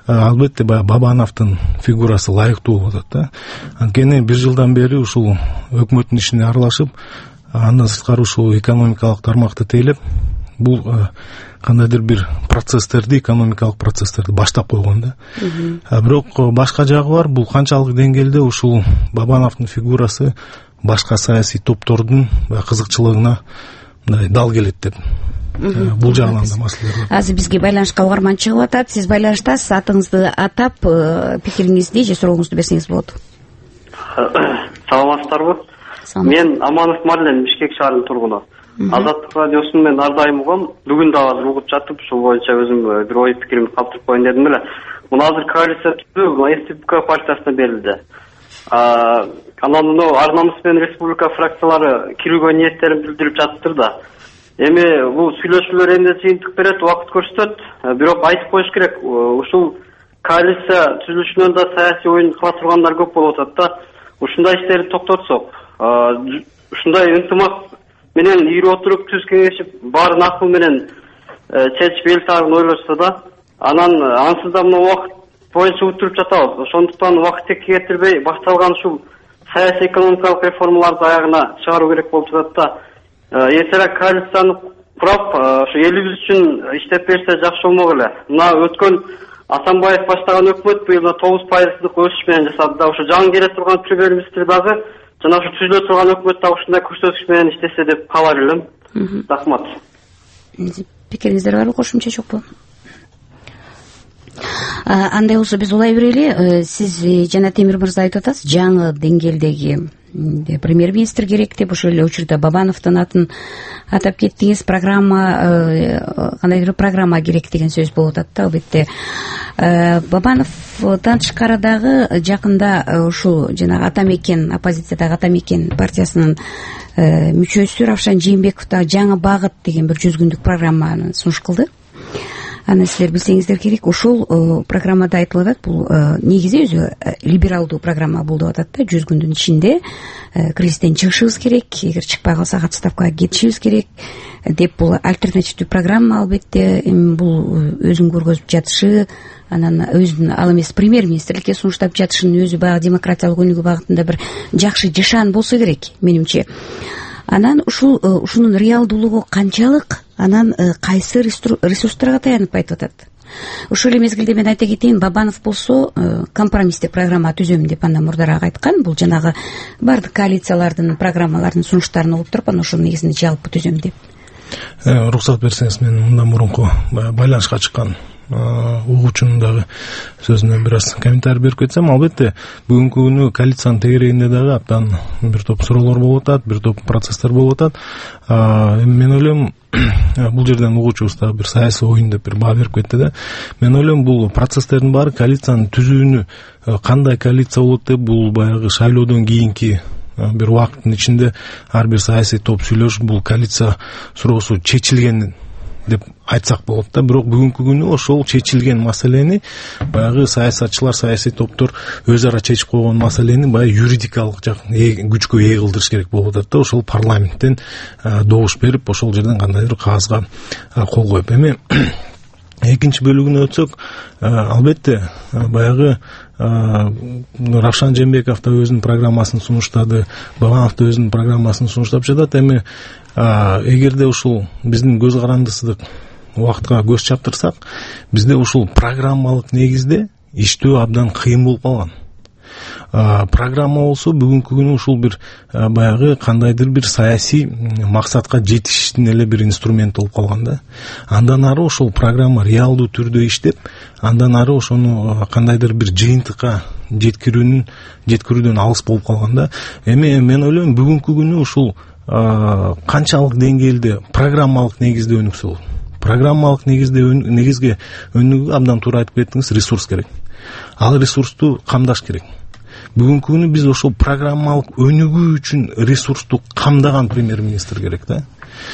Speaker 4: албетте баягы Бабановдун фигурасы лайыктуу болуп атат да. Анткени бир жылдан бери ушул өкмөттүн ишине аралашып, андан сырткары ушул экономикалык тармакты тейлеп, бул кандайдыр бир процесстерди, экономикалык процесстерди баштап койгон да. Бирок башка жагы бар, бул канчалык деңгээлде ушул Бабановдун фигурасы башка саясий топтордун кызыкчылыгына дал келет деп. Бул жагынан да маселелер бар.
Speaker 22: Азыр бизге байланышка угарман чыгып атат. Сиз байланыштасыз, атыңызды атап, пикириңизди же сурооңузду берсеңиз болот.
Speaker 5: Саламатсыздарбы? Мен Аманов Марлен, Бишкек шаарынын тургуну. Азаттык радиосун мен ар дайым угам. Бүгүн да азыр угуп жатып, ушул боюнча өзүм бир ой пикиримди калтырып коеюн дедим эле. Мына азыр коалиция түзүлүп, СТПК партиясына берилди. Анан ар намыс менен республика фракциялары кирүүгө ниеттерин билдирип жатыптыр да. Эми бул сүйлөшүүлөр эмне жыйынтык берет, убакыт көрсөтөт. Бирок айтып коюш керек, ушул коалиция түзүлүшүнөн да саясий оюн кыла тургандар көп болуп атат да. Ушундай иштерди токтотсок, ушундай ынтымак менен ийип отуруп түз кеңешип, баарын акыл менен чечип эл таарын ойлошсо да, анан ансыз да мына убакыт боюнча утуруп жатабыз. Ошондуктан убакыт текке кетирбей башталган ушул саясий экономикалык реформаларды аягына чыгаруу керек болуп жатат да. Эртерээк коалицияны курап, ошо элибиз үчүн иштеп берсе жакшы болмок эле. Мына өткөн Атамбаев баштаган өкмөт быйыл 9% өсүш менен жасады да. Ошо жаңы келе турган премьер-министр дагы жана ошо түзүлө турган өкмөт дагы ушундай көрсөткүч менен иштесе деп каалар элем. Рахмат.
Speaker 22: Пикириңиздер барбы, кошумча жокпу? Андай болсо биз улай берели. Сиз жана Темир мырза айтып атасыз, жаңы деңгээлдеги премьер-министр керек деп, ошол эле учурда Бабановдун атын атап кеттиңиз. Программа, кандайдыр программа керек деген сөз болуп атат да, албетте. Бабановдон тышкары дагы жакында ушул жанагы Атамекен, оппозициядагы Атамекен партиясынын мүчөсү Равшан Жээнбеков дагы жаңы багыт деген бир 100 күндүк программаны сунуш кылды. Аны силер билсеңиздер керек. Ошол программада айтылып атат, бул негизи өзү либералдуу программа болуп атат да. 100 күндүн ичинде кризистен чыгышыбыз керек, эгер чыкпай калсак отставкага кетишибиз керек деп, бул альтернативдүү программа. Албетте бул өзүн көргөзүп жатышы, анан өзүн ал эмес премьер-министрликке сунуштап жатышынын өзү баягы демократиялык өнүгүү багытында бир жакшы жашан болсо керек менимче. Анан ушунун реалдуулугу канчалык, анан кайсы ресурстарга таянып айтып атат. Ошол эле мезгилде мен айта кетейин, Бабанов болсо компромисстик программа түзөм деп андан мурдараак айткан. Бул жанагы бардык коалициялардын программаларынын сунуштарын угуп туруп, анан ошонун негизинде жалпы түзөм деп.
Speaker 4: Уруксат берсеңиз, мен мындан мурунку байланышка чыккан угуучунун дагы сөзүнө бир аз комментарий берип кетсем, албетте бүгүнкү күнү коалициянын тегерегинде дагы абдан бир топ суроолор болуп атат, бир топ процесстер болуп атат. Мен ойлойм, бул жерден угуучубуз дагы бир саясий оюн деп бир баа берип кетти да. Мен ойлойм, бул процесстердин баары коалициянын түзүүнү, кандай коалиция болот деп, бул баягы шайлоодон кийинки бир убакыттын ичинде ар бир саясий топ сүйлөшүп, бул коалиция суроосу чечилген деп айтсак болот да. Бирок бүгүнкү күнү ошол чечилген маселени баягы саясатчылар, саясий топтор өз ара чечип койгон маселени баягы юридикалык күчкө ээ кылдырыш керек болуп атат да. Ошол парламенттен добуш берип, ошол жерден кандайдыр кагазга кол коюп. Эми экинчи бөлүгүнө өтсөк, албетте баягы Равшан Жээнбеков да өзүнүн программасын сунуштады, Бабанов да өзүнүн программасын сунуштап жатат. Эми эгерде ушул биздин көз карандысыздык убакытка көз чаптырсак, бизде ушул программалык негизде иштөө абдан кыйын болуп калган. Программа болсо бүгүнкү күнү ушул бир баягы кандайдыр бир саясий максатка жетиштин эле бир инструмент болуп калган да. Андан ары ошол программа реалдуу түрдө иштеп, андан ары ошону кандайдыр бир жыйынтыкка жеткирүүдөн алыс болуп калган да. Эми мен ойлойм, бүгүнкү күнү ушул канчалык деңгээлде программалык негизде өнүксө болот. Программалык негизге өнүгүүгө абдан туура айтып кеттиңиз, ресурс керек. Ал ресурсту камдаш керек. Бүгүнкү күнү биз ошол программалык өнүгүү үчүн ресурсту камдаган премьер-министр керек да.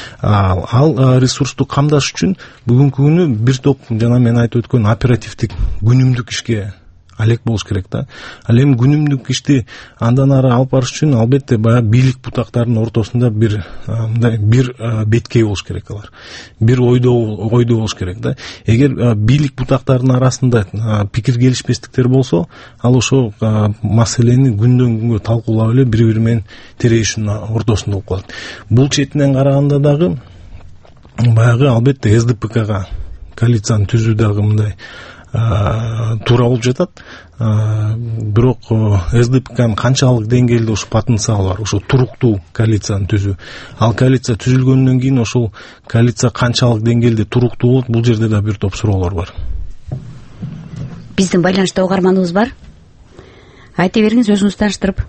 Speaker 4: Ал ресурсту камдаш үчүн бүгүнкү күнү бир топ жана мен айтып өткөн оперативдик күнүмдүк ишке алек болуш керек да. Ал эми күнүмдүк ишти андан ары алып барыш үчүн албетте баягы бийлик бутактарынын ортосунда бир беткей болуш керек алар. Бир ойдо болуш керек да. Эгер бийлик бутактарынын арасында пикир келишпестиктер болсо, ал ошо маселени күндөн күнгө талкуулап эле бири-бири менен тирешүүнүн ортосунда болуп калат. Бул четинен караганда дагы баягы албетте СДПКга коалицияны түзүү дагы мындай туура болуп жатат. Бирок СДПКнын канчалык деңгээлде ушу потенциалы бар, ушу туруктуу коалицияны түзүү. Ал коалиция түзүлгөндөн кийин ошол коалиция канчалык деңгээлде туруктуу болот, бул жерде да бир топ суроолор бар.
Speaker 22: Биздин байланышта угарманыбыз бар. Айта бериңиз, өзүңүздү тааныштырып.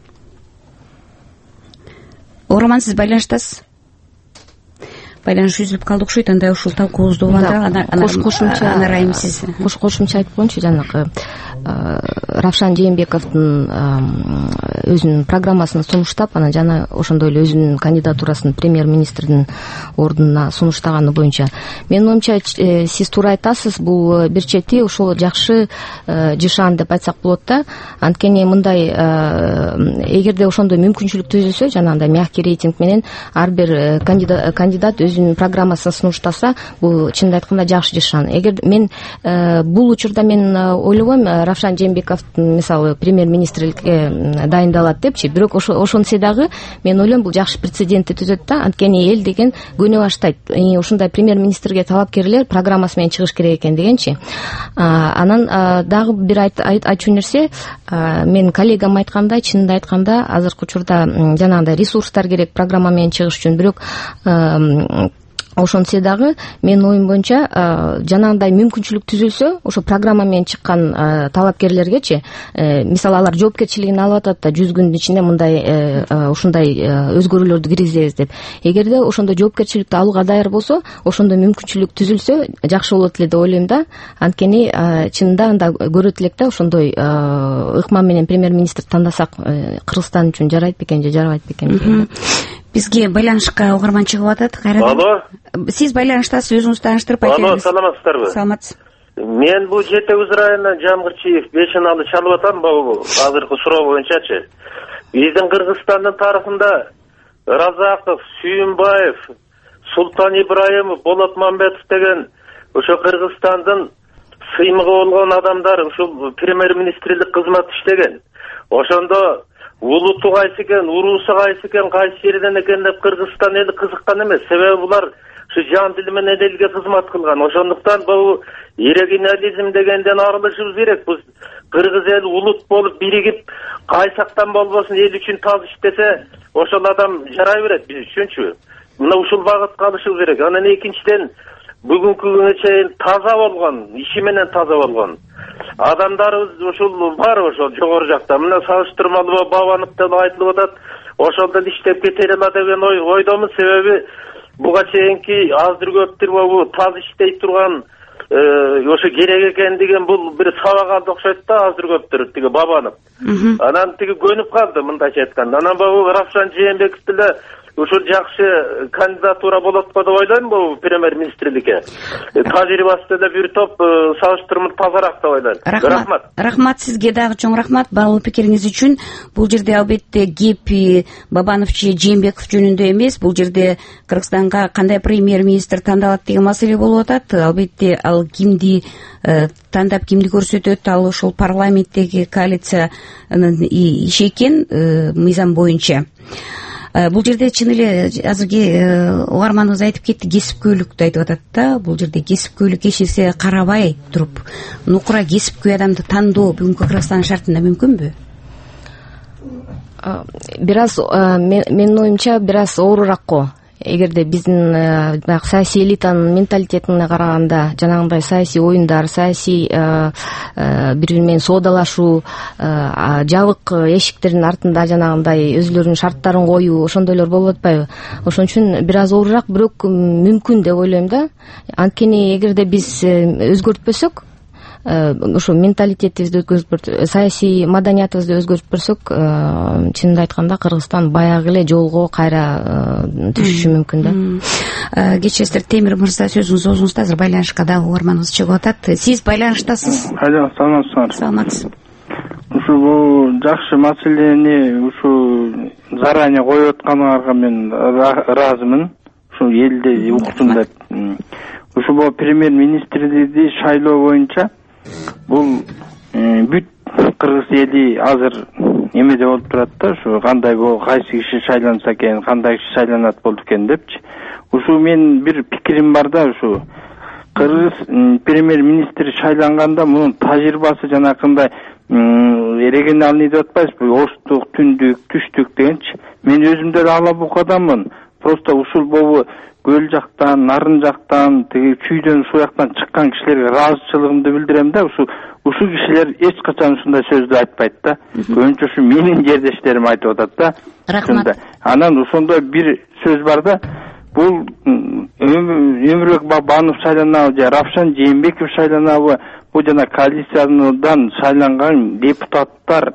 Speaker 22: Угарман, сиз байланыштасыз? Байланыш үзүлүп калды окшойт. Андай ушул талкуубузду улантып, ана Райым сиз
Speaker 23: кошумча айтып коеюнчу. Жанагы Равшан Жээнбековдун өзүнүн программасын сунуштап, анан жана ошондой эле өзүнүн кандидатурасын премьер-министрдин ордуна сунуштаганы боюнча, менин оюмча сиз туура айтасыз. Бул бир чети ошол жакшы жышан деп айтсак болот да. Анткени мындай эгерде ошондой мүмкүнчүлүк түзүлсө, жанагындай мягкий рейтинг менен ар бир кандидат өзүнүн программасын сунуштаса, бул чынын айтканда жакшы жышан. Эгер мен бул учурда мен ойлобойм Равшан Жээнбековдун мисалы премьер-министрликке дайындалат депчи, бирок ошонсо дагы мен ойлойм бул жакшы прецедентти түзөт да. Анткени эл деген көнө баштайт. Ушундай премьер-министрге талапкерлер программасы менен чыгыш керек экен дегенчи. Анан дагы бир айтчу нерсе, мен коллегам айткандай, чынында айтканда азыркы учурда жанагындай ресурстар керек программа менен чыгыш үчүн. Бирок ошонсо дагы менин оюм боюнча жанагындай мүмкүнчүлүк түзүлсө, ошо программа менен чыккан талапкерлергечи, мисалы алар жоопкерчилигин алып атат да, 100 күндүн ичинде мындай ушундай өзгөрүүлөрдү киргизебиз деп. Эгерде ошондой жоопкерчиликти алууга даяр болсо, ошондой мүмкүнчүлүк түзүлсө жакшы болот эле деп ойлойм да. Анткени чынында анда көрөт элек да, ошондой ыкма менен премьер-министр тандасак Кыргызстан үчүн жарайт бекен же жарабайт бекен.
Speaker 22: Бизге байланышка угарман чыгып атат. Кайрадан.
Speaker 6: Алло.
Speaker 22: Сиз байланыштасыз, өзүңүздү тааныштырып айтыңыз.
Speaker 6: Алло, саламатсыздарбы?
Speaker 22: Саламатсыз.
Speaker 6: Мен бул Жети Өз районунан Жамгырчиев Бешеналды чалып атам, бул азыркы суроо боюнчачы. Биздин Кыргызстандын тарыхында Разаков, Сүйүнбаев, Султан Ибраимов, Болот Мамбетов деген ошо Кыргызстандын сыймыгы болгон адамдар ушул премьер-министрлик кызмат иштеген. Ошондо улуту кайсы экен, уруусу кайсы экен, кайсы жерден экен деп Кыргызстан эли кызыккан эмес. Себеби булар ушу жан дили менен элге кызмат кылган. Ошондуктан бул регионализм дегенден арылышыбыз керек. Бул кыргыз эли улут болуп биригип, кайсактан болбосун эл үчүн таз иштесе, ошол адам жарай берет биз үчүнчү. Мына ушул багытка алышыбыз керек. Анан экинчиден бүгүнкү күнгө чейин таза болгон, иши менен таза болгон адамдарыбыз ушул бар, ошол жогору жакта. Мына салыштырмалуу Бабановдон айтылып атат, ошолдон иштеп кетели деген ойдомуз. Себеби буга чейинки аздыр көптүр бул таз иштей турган ошо керек экен деген бул бир сабак алды окшойт да, аздыр көптүр тиги Бабанов. Анан тиги көнүп калды мындайча айтканда. Анан бул Равшан Жээнбеков деле ушул жакшы кандидатура болот го деп ойлойм бул премьер-министрликке. Тажрыйбасы да бир топ салыштырмалуу тазараак деп ойлойм. Рахмат.
Speaker 22: Рахмат сизге дагы чоң рахмат баалуу пикириңиз үчүн. Бул жерде албетте кеп Бабанов же Жээнбеков жөнүндө эмес, бул жерде Кыргызстанга кандай премьер-министр тандалат деген маселе болуп атат. Албетте ал кимди тандап кимди көрсөтөт, ал ошол парламенттеги коалициянын иши экен мыйзам боюнча. Бул жерде чын эле азыркы угарманыбыз айтып кетти, кесипкөйлүктү айтып атат да. Бул жерде кесипкөйлүк эч нерсе карабай туруп, нукура кесипкөй адамды тандоо бүгүнкү Кыргызстан шартында мүмкүнбү?
Speaker 23: Бир аз менин оюмча бир аз оорураак го. Эгерде биздин баягы саясий элитанын менталитетине караганда, жанагындай саясий оюндар, саясий бири-бири менен соодалашуу, жабык эшиктердин артында жанагындай өзүлөрүнүн шарттарын коюу, ошондойлор болуп атпайбы? Ошон үчүн бир аз оорураак, бирок мүмкүн деп ойлойм да. Анткени эгерде биз өзгөртпөсөк, ушу менталитетибизди өзгөртүп, саясий маданиятыбызды өзгөртпөсөк, чынын айтканда Кыргызстан баягы эле жолго кайра түшүшү мүмкүн да.
Speaker 22: Кечесиздер, Темир мырза, сөзүңүздү угуңузда, азыр байланышка дагы угарманыбыз чыгып атат. Сиз байланыштасыз.
Speaker 8: Алло, саламатсыздар.
Speaker 22: Саламатсыз.
Speaker 8: Ушу бул жакшы маселени ушу заранее коюп атканыңарга мен ыраазымын. Ушу элде уксун деп. Ушу бул премьер-министрди шайлоо боюнча бул бүт кыргыз эли азыр эмеде болуп турат да, ушу кандай кайсы киши шайланса экен, кандай киши шайланат болду экен депчи. Ушу мен бир пикирим бар да, ушу кыргыз премьер-министр шайланганда мунун тажрыйбасы жанакындай региональный деп атпайсызбы, оштук, түндүк, түштүк дегенчи. Мен өзүм да ала бук адаммын. Просто ушул болу көл жактан, нарын жактан, тиги чүйдөн, суу жактан чыккан кишилерге ыраазычылыгымды билдирем да. Ушул кишилер эч качан ушундай сөздү айтпайт да. Көбүнчө ушу менин жердештерим айтып атат да.
Speaker 22: Рахмат.
Speaker 8: Анан ошондой бир сөз бар да. Бул Өмүрбек Бабанов шайланабы же Равшан Жээнбеков шайланабы, бул жана коалициядан шайланган депутаттар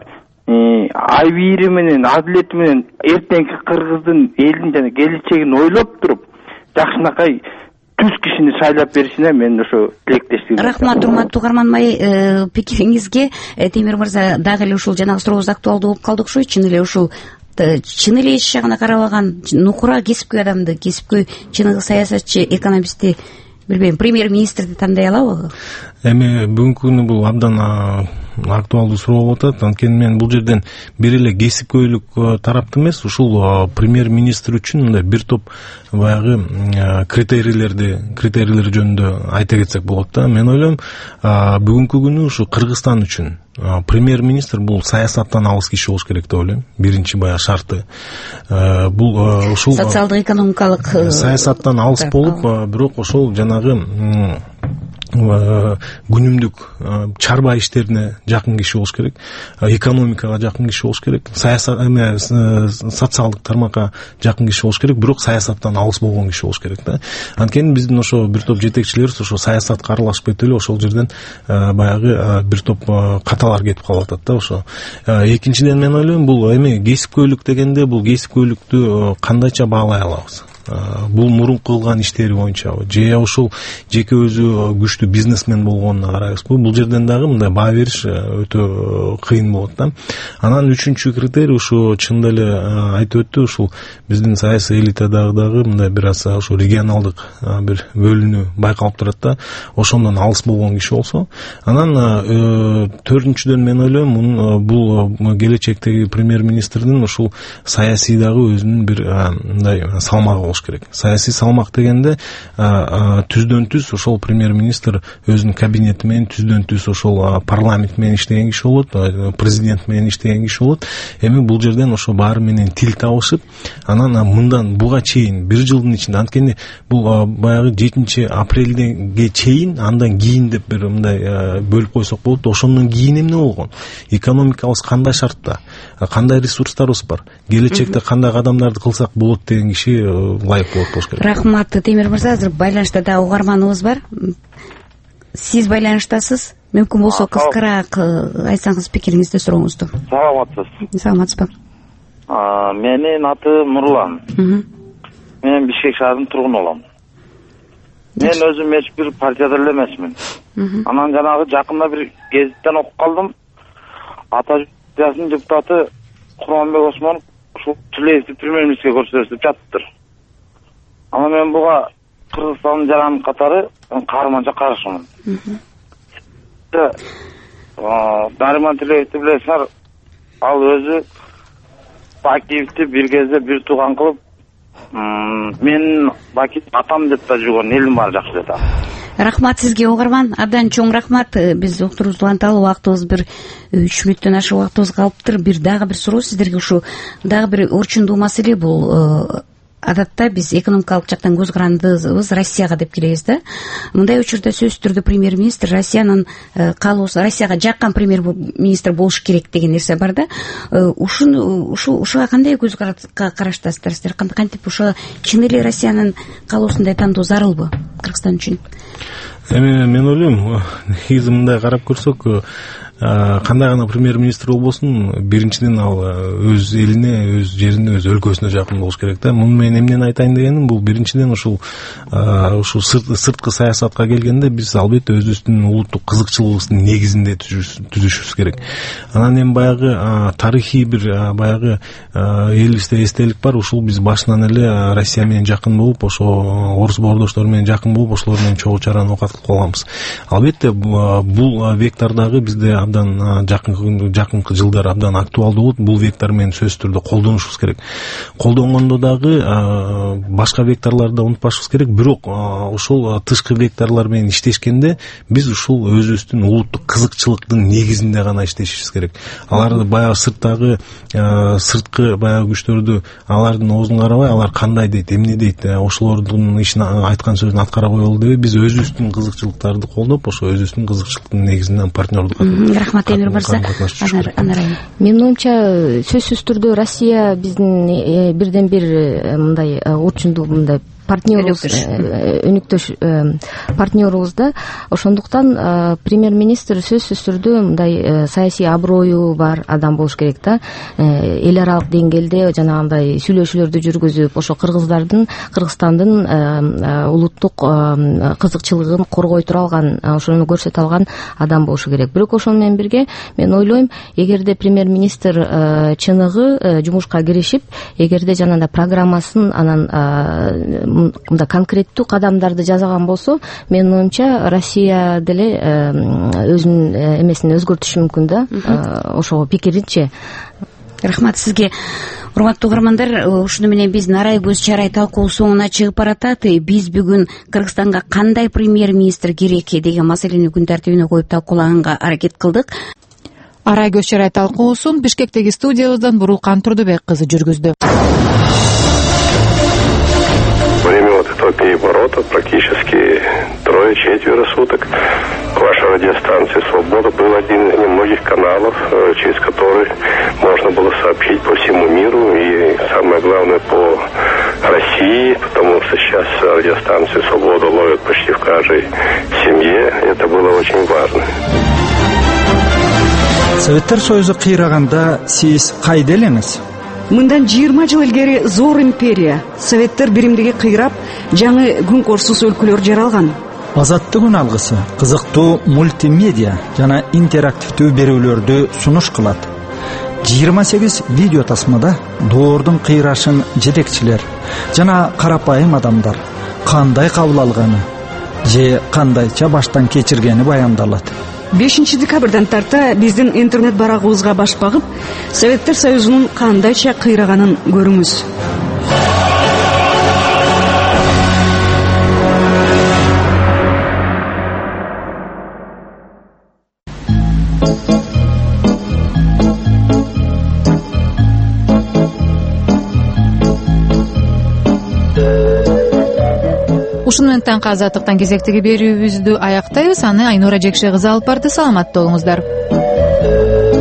Speaker 8: айбири менен, адилети менен эртеңки Кыргыздын элин жана келечегин ойлоп туруп, жакшынакай түз кишини шайлап беришине мен ошо тилектештик.
Speaker 22: Рахмат, урматтуу угарман, пикириңизге. Темир мырза, дагы эле ушул жанагы сурообуз актуалдуу болуп калдык ушу. Чын эле ушул чын эле иш жагына карабаган нукура кесипкөй адамды, кесипкөй чыныгы саясатчы, экономистти, билбейм, премьер-министрди тандай алабы?
Speaker 4: Эми бүгүнкү күнү бул абдан актуалдуу суроо болуп атат. Анткени мен бул жерден бир эле кесипкөйлүк тарапты эмес, ушул премьер-министр үчүн мындай бир топ баягы критерийлер жөнүндө айта кетсек болот да. Мен ойлойм, бүгүнкү күнү ушу Кыргызстан үчүн премьер-министр бул саясаттан алыс киши болуш керек деп ойлойм. Биринчи баягы шарты. Бул ушул
Speaker 22: социалдык экономикалык
Speaker 4: саясаттан алыс болуп, бирок ошол жанагы күнүмдүк чарба иштерине жакын киши болуш керек, экономикага жакын киши болуш керек, социалдык тармакка жакын киши болуш керек, бирок саясаттан алыс болгон киши болуш керек да. Анткени биздин ошо бир топ жетекчилерибиз ошо саясатка аралашып кетип эле ошол жерден баягы бир топ каталар кетип калып атат да. Ошо экинчиден мен ойлойм, бул эми кесипкөйлүк дегенде бул кесипкөйлүктү кандайча баалай алабыз? Бул мурунку кылган иштери боюнчабы же ушул жеке өзү күчтүү бизнесмен болгонуна карайбызбы? Бул жерден дагы мындай баа бериш өтө кыйын болот да. Анан үчүнчү критерий ушу чында эле айтып өттү, ушул биздин саясий элитадагы мындай бир аз ушу регионалдык бир бөлүнүү байкалып турат да. Ошондон алыс болгон киши болсо, анан төртүнчүдөн мен ойлойм, бул келечектеги премьер-министрдин ушул саясийдагы өзүнүн бир мындай салмагы керек. Саясий салмак дегенде түздөн түз ошол премьер-министр өзүнүн кабинети менен түздөн түз ошол парламент менен иштеген киши болот, президент менен иштеген киши болот. Эми бул жерден ошо баары менен тил табышып, анан мындан буга чейин бир жылдын ичинде, анткени бул баягы 7-апрелге чейин, андан кийин деп бир мындай бөлүп койсок болот. Ошондон кийин эмне болгон? Экономикабыз кандай шартта? Кандай ресурстарыбыз бар? Келечекте кандай кадамдарды кылсак болот деген киши лайык болуш керек.
Speaker 22: Рахмат, Темир мырза, азыр байланышта да угарманыбыз бар. Сиз байланыштасыз. Мүмкүн болсо кыскараак айтсаңыз пикириңизди, сурооңузду.
Speaker 10: Саламатсыз.
Speaker 22: Саламатсызбы?
Speaker 10: Менин атым Нурлан. Мен Бишкек шаарынын тургуну болом. Мен өзүм эч бир партияда эле эмесмин. Анан жанагы жакында бир гезиттен окуп калдым. Ата партиясынын депутаты Курманбек Осмонов ушул Тилеевди премьер-министрге көрсөтөбүз деп жатыптыр. Ана мен буга Кыргызстандын жаран катары каарманча каршымын. Нариман Тилеевди билесиңер, ал өзү Бакиевди бир кезде бир тууган кылып, мен Бакиев атам деп да жүргөн, элим бар жакшы деп.
Speaker 22: Рахмат сизге, угарман. Абдан чоң рахмат. Биз уктуруубузду анталы, убактыбыз бир 3 мүнөттөн ашык убактыбыз калыптыр. Дагы бир суроо сиздерге, ушу дагы бир орчундуу маселе, бул адатта биз экономикалык жактан көз карандыбыз Россияга деп келебиз да. Мындай учурда сөзсүз түрдө премьер-министр Россиянын каалоосу, Россияга жаккан премьер-министр болуш керек деген нерсе бар да. Ушуга кандай көз караштасыздар сиздер? Кантип ошо чын эле Россиянын каалоосундай тандоо зарылбы Кыргызстан үчүн?
Speaker 4: Мен ойлойм, негизи мындай карап көрсөк, кандай гана премьер-министр болбосун, биринчиден ал өз элине, өз жерине, өз өлкөсүнө жакын болуш керек да. Муну мен эмнени айтайын дегеним, бул биринчиден ушул сырткы саясатка келгенде биз албетте өзүбүздүн улуттук кызыкчылыгыбыздын негизинде түзүшүбүз керек. Анан эми баягы тарыхый бир баягы элибизде эстелик бар. Ушул биз башынан эле Россия менен жакын болуп, ошо орус боордоштор менен жакын болуп, ошолор менен чогуу чараны окат кылып калганбыз. Албетте бул вектордагы бизде абдан жакынкы жылдар абдан актуалдуу болот. Бул вектор менен сөзсүз түрдө колдонушубуз керек. Колдонгондо дагы башка векторларды унутпашыбыз керек. Бирок ушул тышкы векторлор менен иштешкенде биз ушул өзүбүздүн улуттук кызыкчылыктын негизинде гана иштешибиз керек. Аларды баягы сырттагы сырткы баягы күчтөрдү алардын оозун карабай, алар кандай дейт, эмне дейт, ошолордун ишин айткан сөзүн аткара коелу деп биз өзүбүздүн кызыкчылыктарды колдоп, ошо өзүбүздүн кызыкчылыктын негизинен партнердук
Speaker 22: Рахмат Эмир мырза.
Speaker 23: Менин оюмча сөзсүз түрдө Россия биздин бирден бир мындай орчундуу мындай партнерубуз, өнүктөш партнерубуз да. Ошондуктан премьер-министр сөзсүз түрдө мындай саясий аброю бар адам болуш керек да. Эл аралык деңгээлде жанагындай сүйлөшүүлөрдү жүргүзүп, ошо Кыргызстандын улуттук кызыкчылыгын коргой тура алган, ошону көрсөтө алган адам болушу керек. Бирок ошону менен бирге мен ойлойм, эгерде премьер-министр чыныгы жумушка киришип, эгерде жанагындай программасын анан мында конкреттүү кадамдарды жасаган болсо, менин оюмча Россия деле өзүнүн эмесин өзгөртүшү мүмкүн да. Ошого пикиринчи.
Speaker 22: Рахмат сизге. Урматтуу угармандар, ушуну менен биздин арай көз чарай талкуу соңуна чыгып баратат. Биз бүгүн Кыргызстанга кандай премьер-министр керек деген маселени күн тартибине коюп талкуулаганга аракет кылдык.
Speaker 21: Арай көз чарай талкуусун Бишкектеги студиябыздан Бурулкан Турдубек кызы жүргүздү.
Speaker 7: Время вот этого переворота практически 3-4 суток. Ваша радиостанция «Свобода» был один из немногих каналов, через который можно было сообщить по всему миру и, самое главное, по России, потому что сейчас радиостанцию «Свобода» ловят почти в каждой семье. Это было очень важно.
Speaker 13: Советтер Союзу кыйраганда сиз кайда элеңиз?
Speaker 11: Мындан 20 жыл илгери зор империя, Советтер биримдиги кыйрап, жаңы күнкорсуз өлкөлөр жаралган.
Speaker 13: Азаттыгын алгысы кызыктуу мультимедиа жана интерактивдүү берүүлөрдү сунуш кылат. 28 видео тасмада доордун кыйрашын жетекчилер жана карапайым адамдар кандай кабыл алганы же кандайча баштан кечиргени баяндалат.
Speaker 11: 5 декабрдан тарта биздин интернет барагыбызга баш багып, Советтер Союзунун кандайча кыйраганын көрүңүз.
Speaker 21: Ушуну менен таңкы азаттыктан кезектеги берүүбүздү аяктайбыз. Аны Айнура Жекше кызы алып барды. Саламатта болуңуздар.